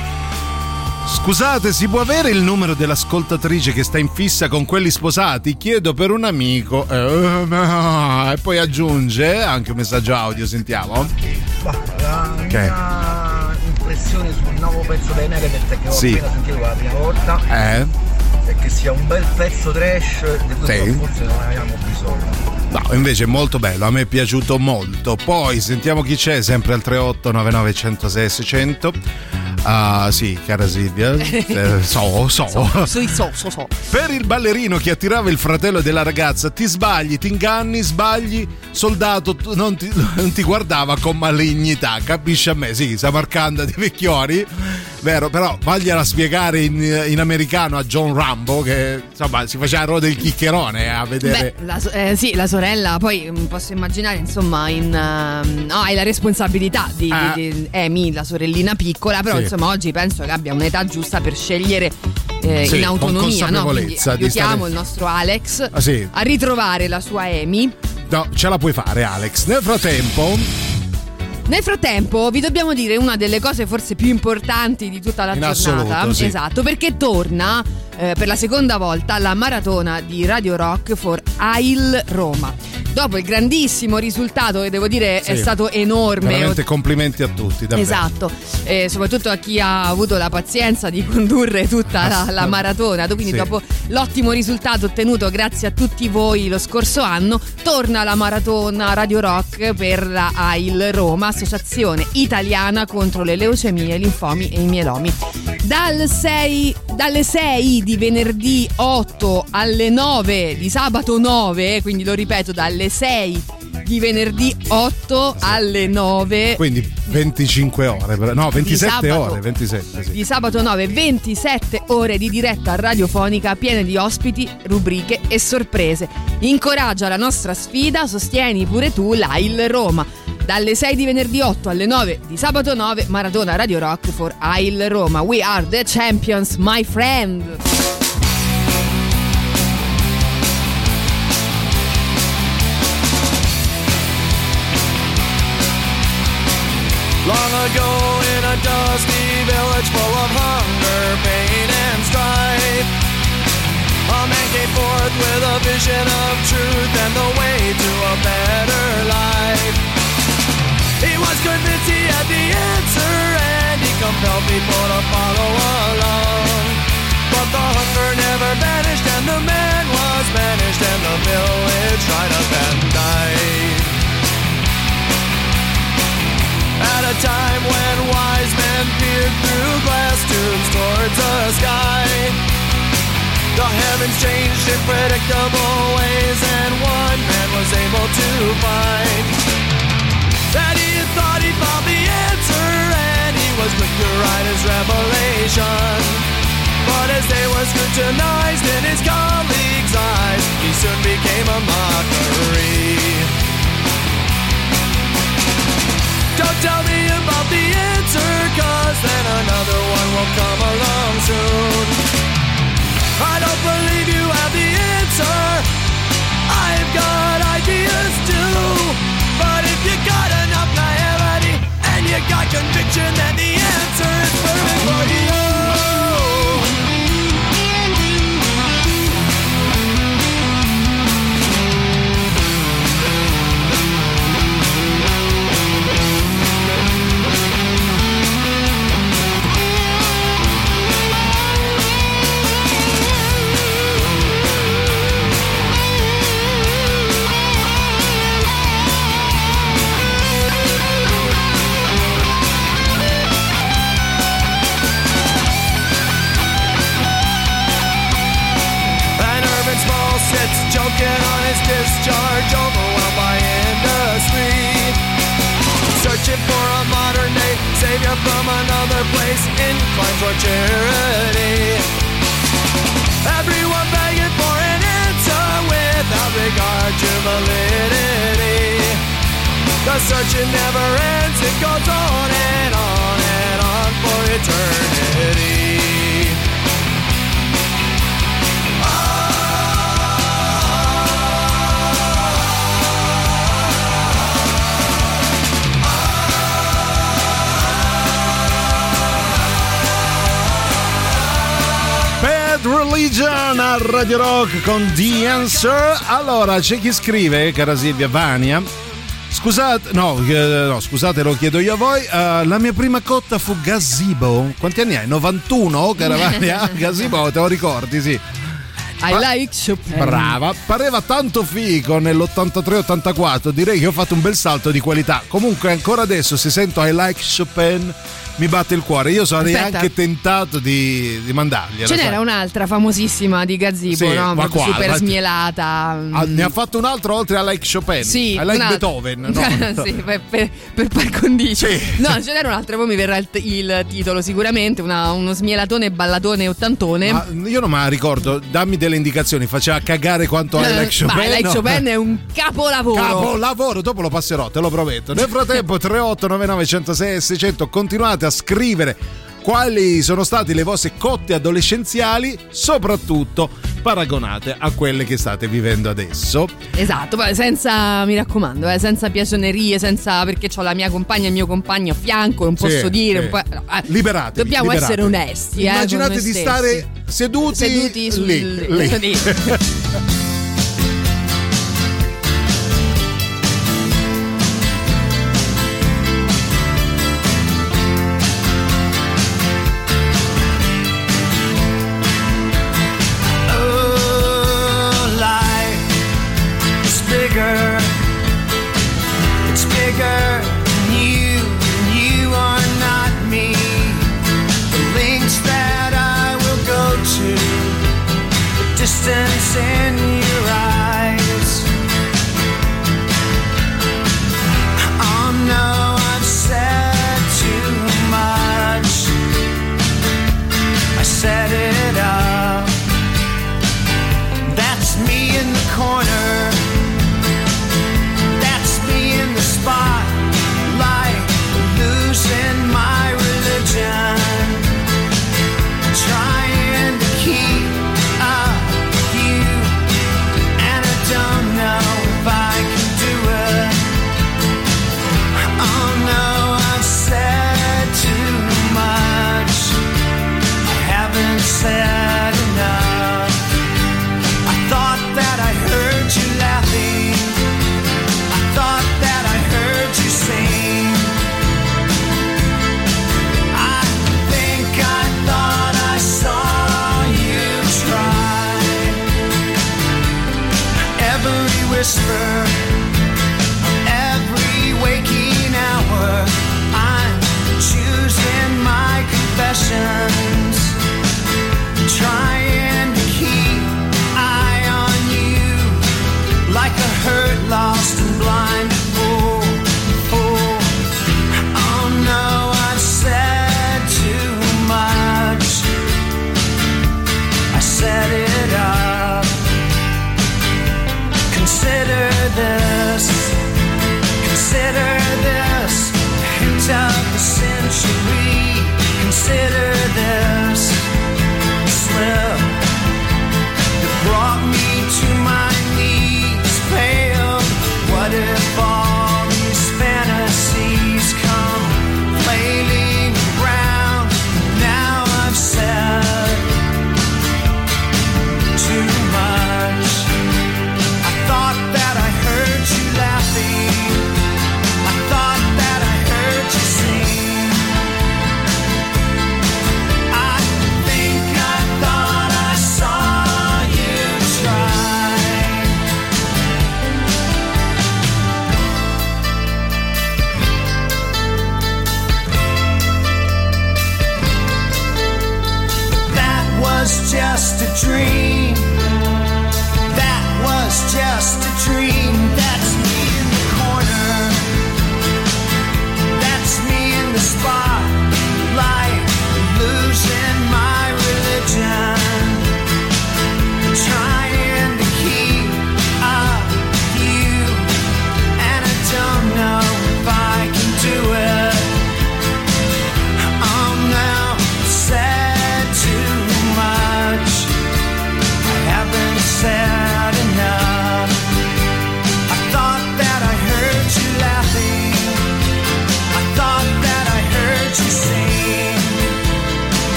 Scusate, si può avere il numero dell'ascoltatrice che sta in fissa con quelli sposati? Chiedo per un amico. Eh, no. E poi aggiunge anche un messaggio audio, sentiamo. Bah, la okay. mia impressione sul nuovo pezzo dei Megadeth che ho sì. appena sentito la prima volta eh. è che sia un bel pezzo trash di cui sì. forse non abbiamo bisogno. No, invece è molto bello, a me è piaciuto molto. Poi sentiamo chi c'è, sempre al tre otto nove nove uno zero sei sei zero zero. Ah, uh, sì, cara Silvia. Eh, so, so. So, so, so, so, so. Per il ballerino che attirava il fratello della ragazza, ti sbagli, ti inganni, sbagli, soldato non ti, non ti guardava con malignità, capisci a me? Sì, Samarcanda di Vecchiori, vero, però vagliela spiegare in, in americano a John Rambo che insomma si faceva il ruolo del chiccherone a vedere. Beh, la, eh, sì, la sorella, poi posso immaginare insomma in uh, no, hai la responsabilità di, ah. di, di Amy, la sorellina piccola, però sì. insomma oggi penso che abbia un'età giusta per scegliere eh, sì, in autonomia, no? Quindi aiutiamo stare... il nostro Alex ah, sì. a ritrovare la sua Amy. No, ce la puoi fare Alex. Nel frattempo Nel frattempo vi dobbiamo dire una delle cose forse più importanti di tutta la in giornata. Assoluto, sì. Esatto, perché torna eh, per la seconda volta la maratona di Radio Rock for A I L Roma. Dopo il grandissimo risultato, che devo dire sì, è stato enorme. Veramente complimenti a tutti, davvero. Esatto, eh, soprattutto a chi ha avuto la pazienza di condurre tutta la, la maratona. Quindi sì. dopo l'ottimo risultato ottenuto grazie a tutti voi lo scorso anno, torna la maratona Radio Rock per la A I L Roma, Associazione Italiana contro le leucemie, linfomi e i mielomi. Dal sei, dalle sei di venerdì otto alle nove di sabato nove, quindi lo ripeto, dalle sei di venerdì otto alle nove, quindi venticinque ore, no, ventisette sabato, ore, ventisette, sì. Di sabato nove, ventisette ore di diretta radiofonica piene di ospiti, rubriche e sorprese. Incoraggia la nostra sfida, sostieni pure tu l'A I L Roma. Dalle sei di venerdì otto alle nove di sabato nove, maratona Radio Rock for A I L Roma. We are the champions, my friend. Long ago in a dusty village full of hunger, pain and strife, a man came forth with a vision of truth and the way to a better life. He was convinced he had the answer and he compelled people to follow along. But the hunger never vanished and the man was banished and the village dried up and died. At a time when wise men peered through glass tubes towards the sky, the heavens changed in predictable ways and one man was able to find that he had thought he found the answer and he was quick to write his revelation. But as they were scrutinized in his colleagues' eyes, he soon became a mockery. Don't tell me about the answer, cause then another one will come along soon. I don't believe you have the answer, I've got ideas too. But if you got enough naivety and you got conviction, then the answer is perfect for you. Sits choking on his discharge, overwhelmed by industry, searching for a modern day savior from another place, inclined for charity. Everyone begging for an answer without regard to validity. The searching never ends, it goes on and on and on for eternity. John a Radio Rock con The Answer. Allora, c'è chi scrive, cara Silvia Vania. Scusate, no, eh, no, scusate, lo chiedo io a voi. Uh, la mia prima cotta fu Gazebo. Quanti anni hai? novantuno, cara Vania? Gazebo, te lo ricordi, sì. I like Chopin. Brava, pareva tanto figo nell'ottantatré ottantaquattro, direi che ho fatto un bel salto di qualità. Comunque ancora adesso se sento I like Chopin mi batte il cuore. Io sarei Aspetta. anche tentato di, di mandargliela. Ce n'era sai. un'altra famosissima di Gazebo, Sì, no? ma qua, super ma- smielata. Ah, ne ha fatto un altro oltre a like Chopin. Sì, I like un altro. Beethoven. No? Sì, per, per, per par condicio. Sì. No, ce n'era un'altra, poi mi verrà il, il titolo sicuramente, una- uno smielatone ballatone ottantone. Ma io non me la ricordo, dammi delle indicazioni, faceva cagare quanto I like Chopin. Ma I like no? Chopin è un capolavoro. Capolavoro, dopo lo passerò, te lo prometto. Nel frattempo tre otto nove nove uno zero sei sei zero zero, continuate a scrivere quali sono state le vostre cotte adolescenziali, soprattutto paragonate a quelle che state vivendo adesso. Esatto, poi senza, mi raccomando, eh, senza piacionerie, senza, perché ho la mia compagna e il mio compagno a fianco, non posso Sì, dire. sì. Un po', no, eh, Liberatevi, dobbiamo liberatevi. essere onesti. eh, Immaginate con noi di stessi. stare seduti, seduti sul, lì, lì. lì. Oh, life is bigger. It's bigger than you, and you are not me. The links that I will go to, the distance in your eyes. Oh no, I've said too much. I set it up. That's me in the corner. That's me in the spotlight, losing my religion, trying to keep up with you, and I don't know if I can do it. Oh no, I've said too much. I haven't said enough. I thought that I heard you laughing. I thought that I heard you sing. I think I thought I saw you try. Every whisper, every waking hour,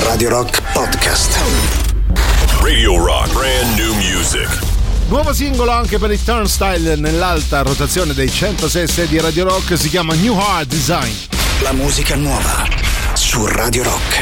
Radio Rock Podcast. Radio Rock, brand new music. Nuovo singolo anche per i Turnstile nell'alta rotazione dei centosei e sei di Radio Rock, si chiama New Hard Design. La musica nuova su Radio Rock.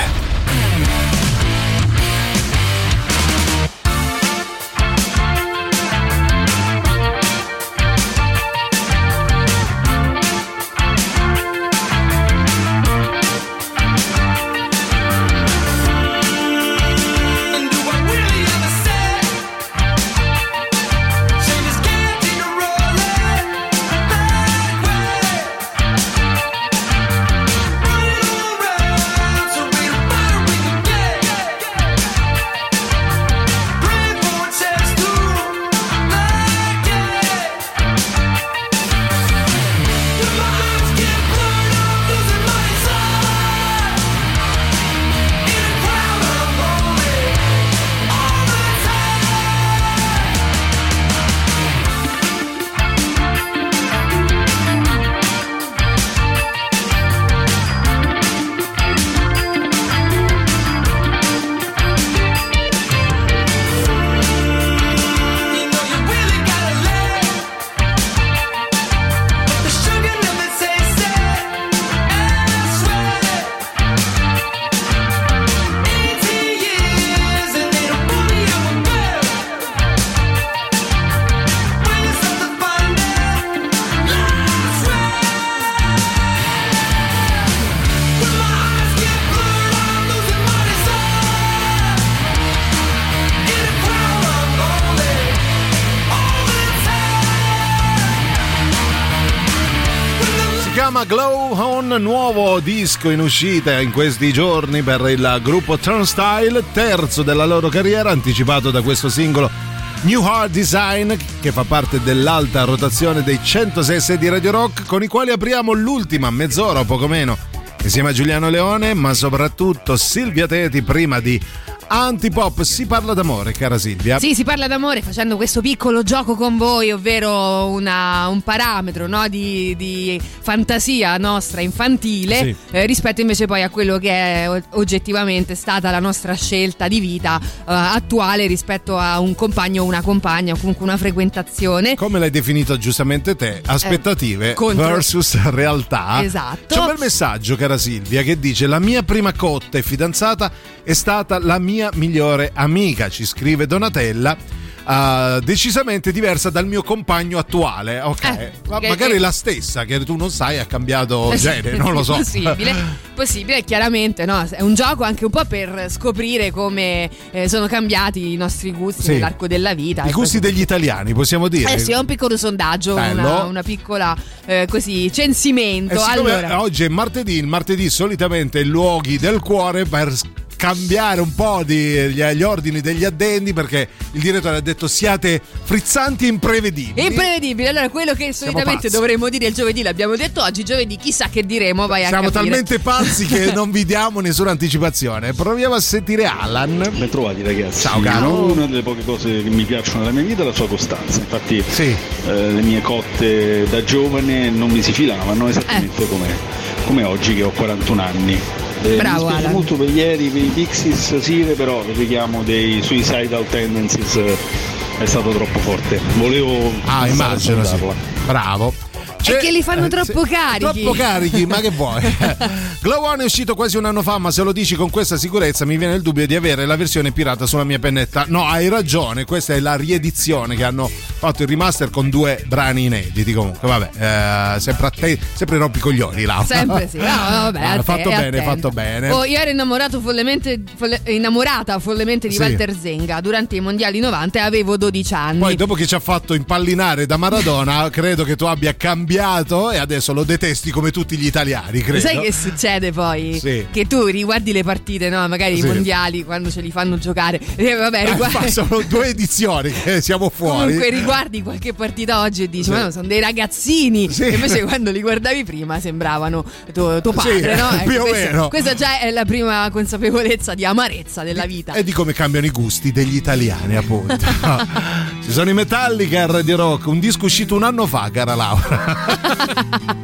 Glow On, nuovo disco in uscita in questi giorni per il gruppo Turnstile, terzo della loro carriera, anticipato da questo singolo New Hard Design, che fa parte dell'alta rotazione dei centosei e sei di Radio Rock, con i quali apriamo l'ultima mezz'ora o poco meno insieme a Giuliano Leone, ma soprattutto Silvia Teti. Prima di Antipop si parla d'amore, cara Silvia. Sì, si parla d'amore facendo questo piccolo gioco con voi, ovvero una, un parametro, no, di, di fantasia nostra infantile, sì. eh, rispetto invece poi a quello che è oggettivamente stata la nostra scelta di vita eh, attuale rispetto a un compagno o una compagna, o comunque una frequentazione. Come l'hai definito giustamente te, aspettative eh, contro... versus realtà. Esatto. C'è un bel messaggio, cara Silvia, che dice: la mia prima cotta e fidanzata è stata la mia migliore amica, ci scrive Donatella. Uh, decisamente diversa dal mio compagno attuale, ok, eh, ma che, magari che... la stessa, che tu non sai, ha cambiato genere, non lo so. Possibile, possibile, chiaramente, no? È un gioco anche un po' per scoprire come eh, sono cambiati i nostri gusti, sì, nell'arco della vita. I gusti degli italiani, possiamo dire. Eh sì, è un piccolo sondaggio, una, una piccola eh, così censimento. E allora, oggi è martedì, il martedì solitamente luoghi del cuore per cambiare un po' di, gli, gli ordini degli addendi, perché il direttore ha detto siate frizzanti e imprevedibili. Imprevedibili, allora quello che solitamente dovremmo dire il giovedì l'abbiamo detto oggi, giovedì chissà che diremo, vai a Siamo capire. talmente pazzi che non vi diamo nessuna anticipazione. Proviamo a sentire Alan. Ben trovati ragazzi. Ciao caro. Una delle poche cose che mi piacciono nella mia vita è la sua costanza. Infatti sì. eh, le mie cotte da giovane non mi si filavano esattamente eh. come, come oggi che ho quarantuno anni. Eh, Bravo, mi spiace molto per ieri, per i Pixies, sì, però il richiamo dei Suicidal Tendencies eh, è stato troppo forte. Volevo ah, immagino, sì. Bravo. C'è, che li fanno troppo eh, carichi. Troppo carichi, ma che vuoi? Glow On è uscito quasi un anno fa, ma se lo dici con questa sicurezza mi viene il dubbio di avere la versione pirata sulla mia pennetta. No, hai ragione, questa è la riedizione che hanno fatto il remaster con due brani inediti. Comunque, vabbè, eh, sempre a te, sempre rompi coglioni, Laura. Sempre sì, no, vabbè. Ah, te, fatto bene, attento. fatto bene. Oh, io ero innamorato follemente, folle, innamorata follemente di sì. Walter Zenga durante i mondiali novanta e avevo dodici anni. Poi, dopo che ci ha fatto impallinare da Maradona, credo che tu abbia cambiato e adesso lo detesti come tutti gli italiani, credo. Sai che succede poi? Sì. Che tu riguardi le partite, no? Magari sì. i mondiali quando ce li fanno giocare. E vabbè, riguardi... eh, sono due edizioni che siamo fuori. Comunque riguardi qualche partita oggi e dici, sì. ma no, sono dei ragazzini. Sì. Invece quando li guardavi prima sembravano tuo, tuo padre, sì, no? Più ecco, o questa, meno. Questa già è la prima consapevolezza di amarezza della vita. E di come cambiano i gusti degli italiani, appunto. Ci sono i Metallica a Radio Rock, un disco uscito un anno fa, cara Laura.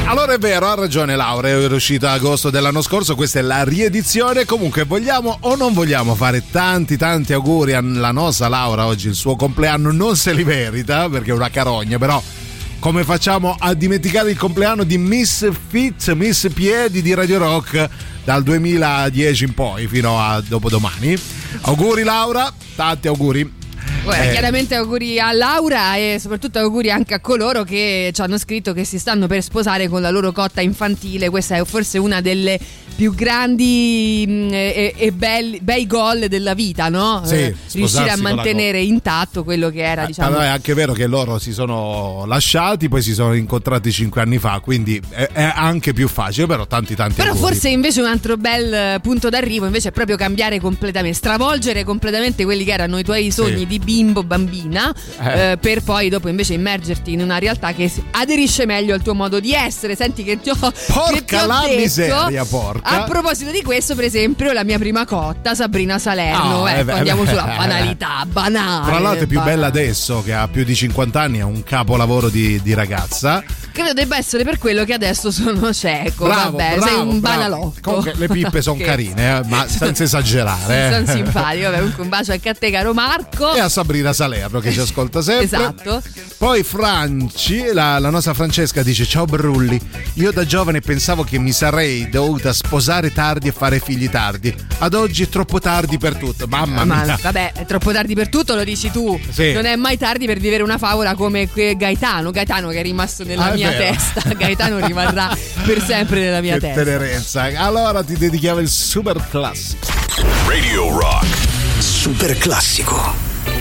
Allora è vero, ha ragione Laura, è uscita agosto dell'anno scorso, questa è la riedizione. Comunque vogliamo o non vogliamo fare tanti tanti auguri alla nostra Laura, oggi il suo compleanno non se li merita perché è una carogna, però come facciamo a dimenticare il compleanno di Miss Fit, Miss Piedi di Radio Rock dal duemiladieci in poi fino a dopodomani. Auguri Laura, tanti auguri. Guarda, Eh. chiaramente auguri a Laura e soprattutto auguri anche a coloro che ci hanno scritto che si stanno per sposare con la loro cotta infantile. Questa è forse una delle più grandi mh, e, e belli, bei gol della vita, no? Sì, Eh, riuscire a sposarsi con la mantenere intatto quello che era, diciamo. Allora è anche vero che loro si sono lasciati, poi si sono incontrati cinque anni fa, quindi è, è anche più facile, però tanti tanti Però auguri. forse invece un altro bel eh, punto d'arrivo invece è proprio cambiare completamente, stravolgere completamente quelli che erano i tuoi sogni Sì. di bimbo, bambina, Eh. eh, per poi dopo invece immergerti in una realtà che si- aderisce meglio al tuo modo di essere. Senti che ti ho, che ti ho la detto. miseria, porca. A proposito di questo, per esempio, la mia prima cotta, Sabrina Salerno. Ah, eh ecco, beh, andiamo beh. sulla banalità, banale. Tra l'altro è più banale. bella adesso, che ha più di cinquanta anni, è un capolavoro di, di ragazza. Credo debba essere per quello che adesso sono cieco. Bravo, Vabbè, bravo, sei un bravo. banalotto. Comunque le pippe sono Scherzo. carine, eh, ma senza esagerare. eh. Sono simpatiche. Vabbè, comunque un bacio anche a te, caro Marco. E a Sabrina Salerno che ci ascolta sempre. Esatto. Poi Franci, la, la nostra Francesca dice: ciao Brulli, io da giovane pensavo che mi sarei dovuta sposare tardi e fare figli tardi. Ad oggi è troppo tardi per tutto. Mamma Ma mia. vabbè, è troppo tardi per tutto, lo dici tu. Sì. Non è mai tardi per vivere una favola come que- Gaetano. Gaetano che è rimasto nella Ah, è mia vero. testa. Gaetano rimarrà per sempre nella mia Che testa. tenerezza. Allora ti dedichiamo il super classico. Radio Rock. Super classico.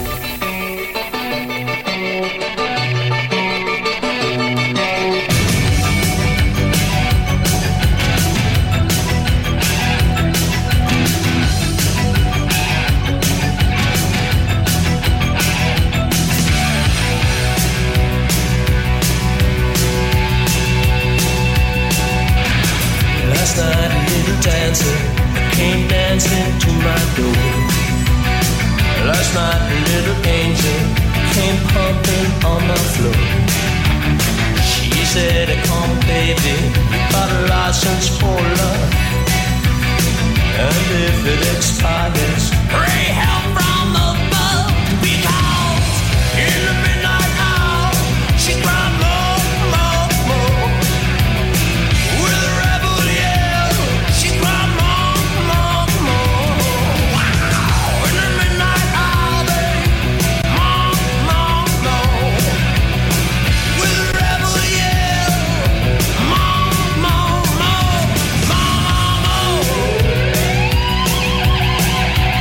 Last night a little dancer came dancing to my door. Last night a little angel came pumping on the floor. She said, come baby, you got a license for love. And if it expires, pray help from above. Because in the midnight hour, she cried more, more, more. With a rebel yell, she cried more, more, more. Wow! In the midnight hour, babe, more, more, more. With a rebel yell, more, more, more, more, more.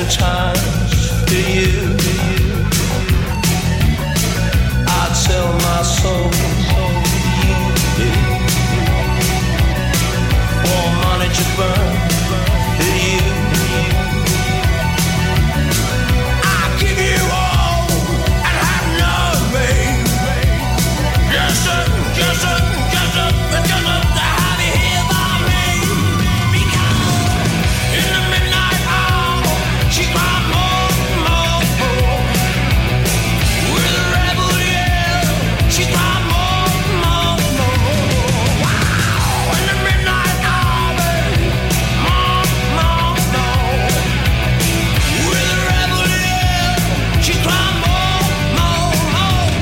times to you. I sell my soul for money to burn to you. I give you all and have nothing. Just a, just a, just a, just a, to have you here by me. Because in the midnight hour, she cried more, more, more. With a rebel yell, she cried more, more, more. Wow, in the midnight hour, baby, more, more, more. With a rebel yell, she cried more, more, more,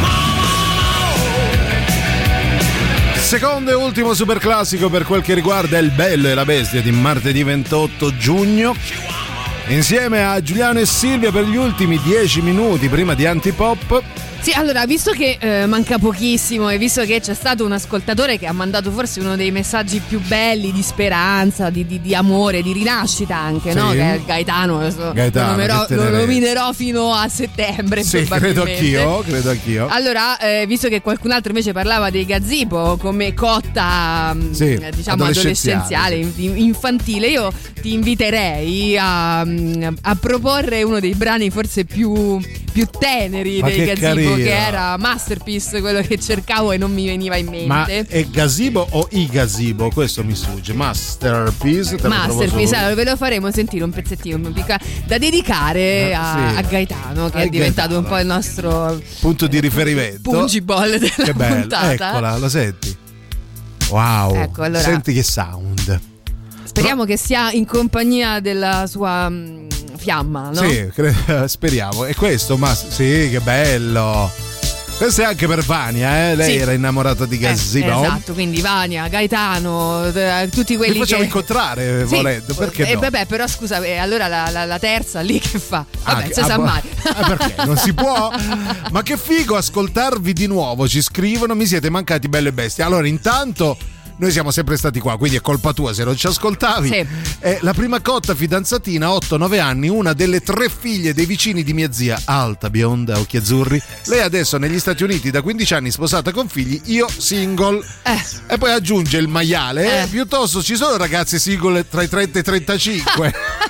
more, more. Secondo e ultimo super classico per quel che riguarda Il Bello e la Bestia di martedì ventotto giugno. Insieme a Giuliano e Silvia per gli ultimi dieci minuti prima di Antipop. Sì, allora, visto che eh, manca pochissimo e visto che c'è stato un ascoltatore che ha mandato forse uno dei messaggi più belli di speranza, di, di, di amore, di rinascita anche, sì, no? Che è Gaetano, lo, Gaetano, lo, nomero, lo nominerò fino a settembre. Sì, credo anch'io, credo anch'io. Allora, eh, visto che qualcun altro invece parlava dei gazebo come cotta, sì, eh, diciamo adolescenziale, sì. infantile, io ti inviterei a, a proporre uno dei brani forse più, più teneri Ma dei che gazebo, carino. che era Masterpiece, quello che cercavo e non mi veniva in mente. Ma è gazebo o i gazebo? Questo mi sfugge. Masterpiece, te lo Masterpiece, trovo allora ve lo faremo sentire un pezzettino da dedicare a, sì. a Gaetano, che A è diventato Gaetano. un po' il nostro punto di riferimento. pungible della Che bello, puntata. eccola, lo senti? Wow, Ecco, allora- senti che sound. Speriamo che sia in compagnia della sua mh, fiamma, no? Sì, cre- speriamo. E questo, ma sì, che bello. Questo è anche per Vania, eh? Lei Sì. era innamorata di Eh, gazebo. esatto, quindi Vania, Gaetano, eh, tutti quelli Li facciamo che incontrare, Sì. volendo, perché eh, no? vabbè, però scusa, eh, allora la, la, la terza lì che fa? Vabbè, Ah, si ah, sa boh. mai. Ah, perché? Non si può? Ma che figo ascoltarvi di nuovo, ci scrivono, mi siete mancati bello e bestia. Allora, intanto noi siamo sempre stati qua, quindi è colpa tua se non ci ascoltavi. Sì. È la prima cotta fidanzatina, otto nove anni, una delle tre figlie dei vicini di mia zia, alta, bionda, occhi azzurri. Lei adesso negli Stati Uniti da quindici anni, sposata con figli, io single. Eh. E poi aggiunge il maiale, Eh. piuttosto ci sono ragazze single tra i trenta e i trentacinque.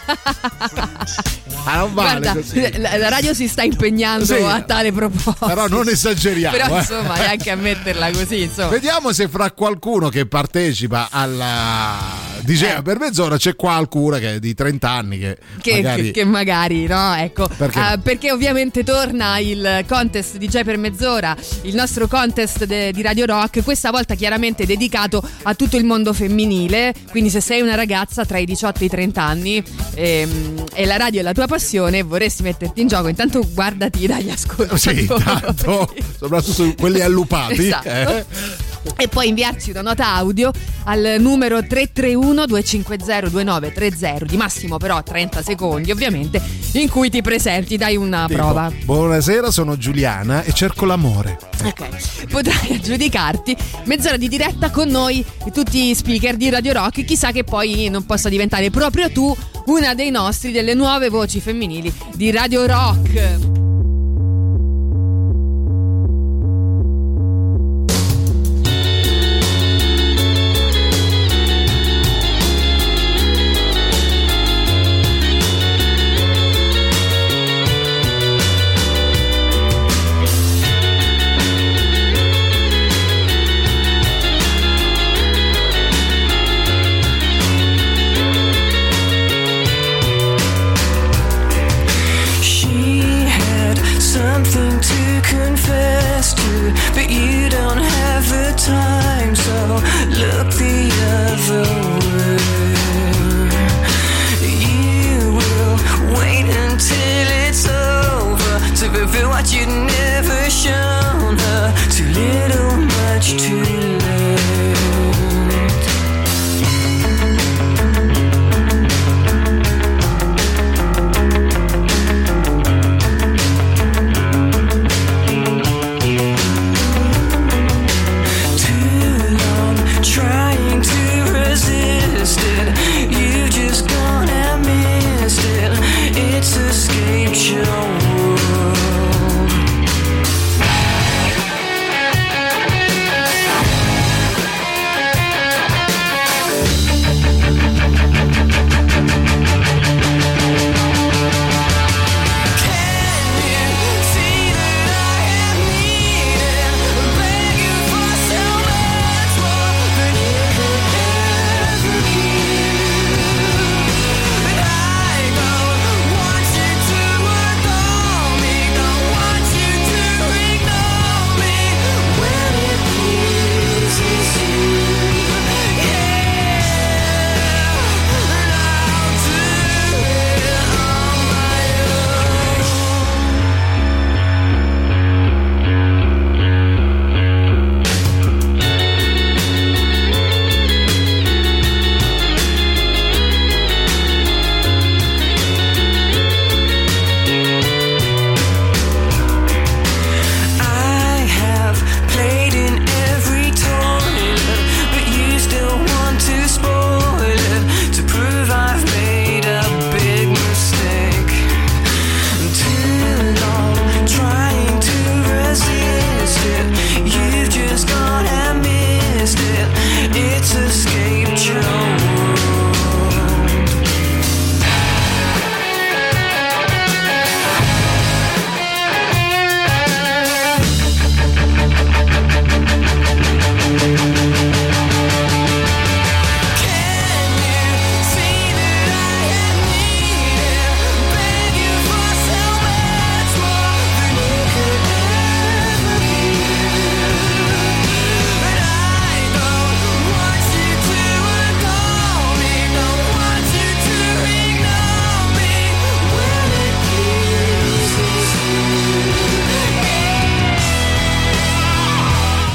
Ah, non vale Guarda, così. la, la radio si sta impegnando Sì. a tale proposito. Però non esageriamo. Però eh. insomma, neanche a metterla così, insomma. Vediamo se fra qualcuno che partecipa alla D J Eh. per mezz'ora c'è qualcuna che è di trenta anni che, Che magari che, che magari, no? Ecco, Perché eh, no? perché ovviamente torna il contest D J per mezz'ora, il nostro contest de- di Radio Rock, questa volta chiaramente dedicato a tutto il mondo femminile. Quindi se sei una ragazza tra i diciotto e i trenta anni ehm, e la radio è la tua passione e vorresti metterti in gioco, intanto guardati dagli ascoltatori. sì, tanto, soprattutto quelli allupati. Esatto. eh. E poi inviarci una nota audio al numero tre tre uno due cinque zero due nove tre zero, di massimo però trenta secondi ovviamente, in cui ti presenti, dai una Tipo, prova. buonasera, sono Giuliana e cerco l'amore. Ok, potrai aggiudicarti mezz'ora di diretta con noi e tutti i speaker di Radio Rock. Chissà che poi non possa diventare proprio tu una dei nostri, delle nuove voci femminili di Radio Rock. She had something to confess to, but you don't have the time, so look the other way. You will wait until it's over to fulfill what you'd never shown her. Too little, much too late. Too long trying to resist it. You just gone and missed it. It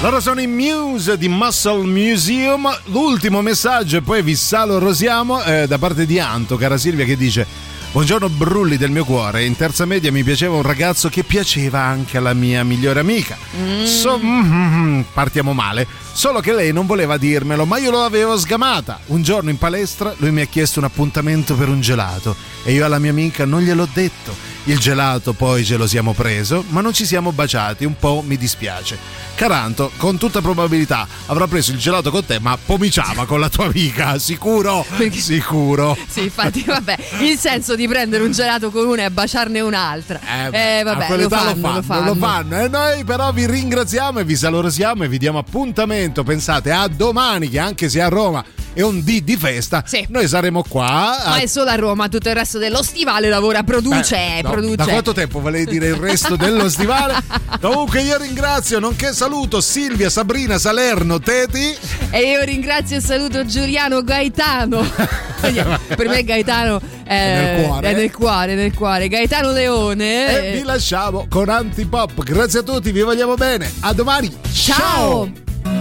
Loro sono i Muse di Muscle Museum. L'ultimo messaggio e poi vi salorosiamo eh, da parte di Anto, cara Silvia, che dice: buongiorno Brulli del mio cuore, in terza media mi piaceva un ragazzo che piaceva anche alla mia migliore amica. Mm. So, mm, partiamo male, solo che lei non voleva dirmelo, ma io lo avevo sgamata. Un giorno in palestra lui mi ha chiesto un appuntamento per un gelato e io alla mia amica non gliel'ho detto. Il gelato poi ce lo siamo preso, ma non ci siamo baciati, un po' mi dispiace. Caranto, con tutta probabilità avrà preso il gelato con te, ma pomiciava con la tua amica, sicuro? Perché... Sicuro. Sì, infatti, vabbè, il senso di prendere un gelato con una e baciarne un'altra. Eh, eh vabbè, lo fanno, lo fanno, lo fanno. Lo fanno. E noi però vi ringraziamo e vi salorosiamo e vi diamo appuntamento, pensate, a domani, che anche se a Roma è un dì di festa, sì, noi saremo qua. A... Ma è solo a Roma, tutto il resto dello stivale lavora, produce, eh, no, produce. Da quanto tempo volevi dire il resto dello stivale? Comunque io ringrazio, nonché saluto Silvia, Sabrina, Salerno, Teti. E io ringrazio e saluto Giuliano Gaetano. Per me Gaetano è, è nel cuore, è nel cuore, nel cuore. Gaetano Leone. E vi lasciamo con Antipop. Grazie a tutti, vi vogliamo bene. A domani. Ciao. Ciao.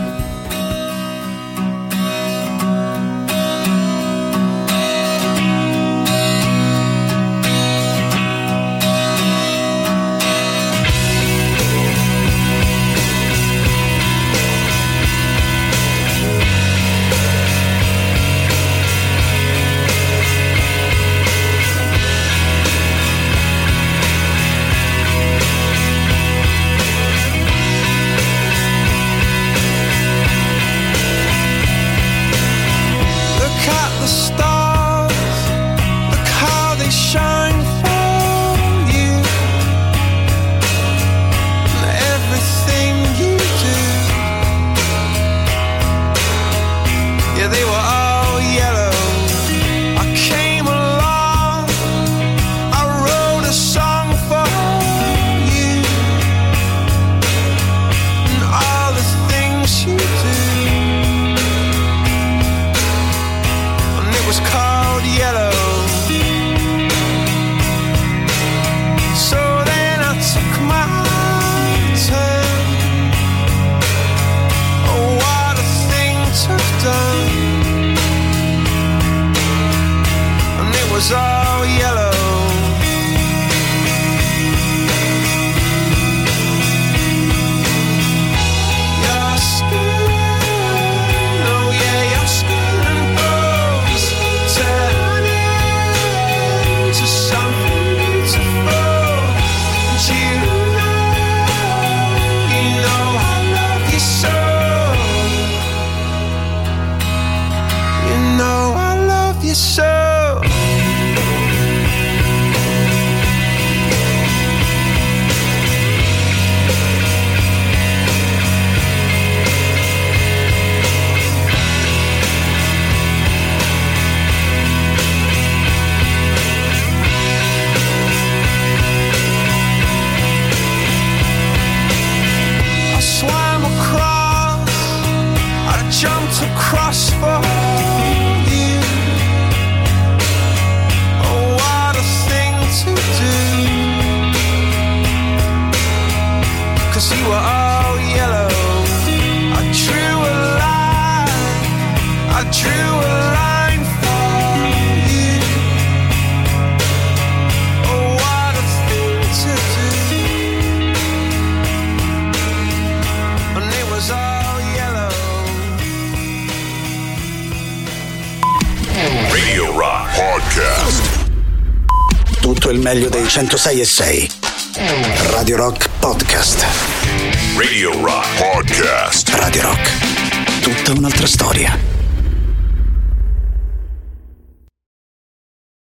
Tutto il meglio dei centosei e sei. Radio Rock Podcast. Radio Rock Podcast. Radio Rock. Tutta un'altra storia.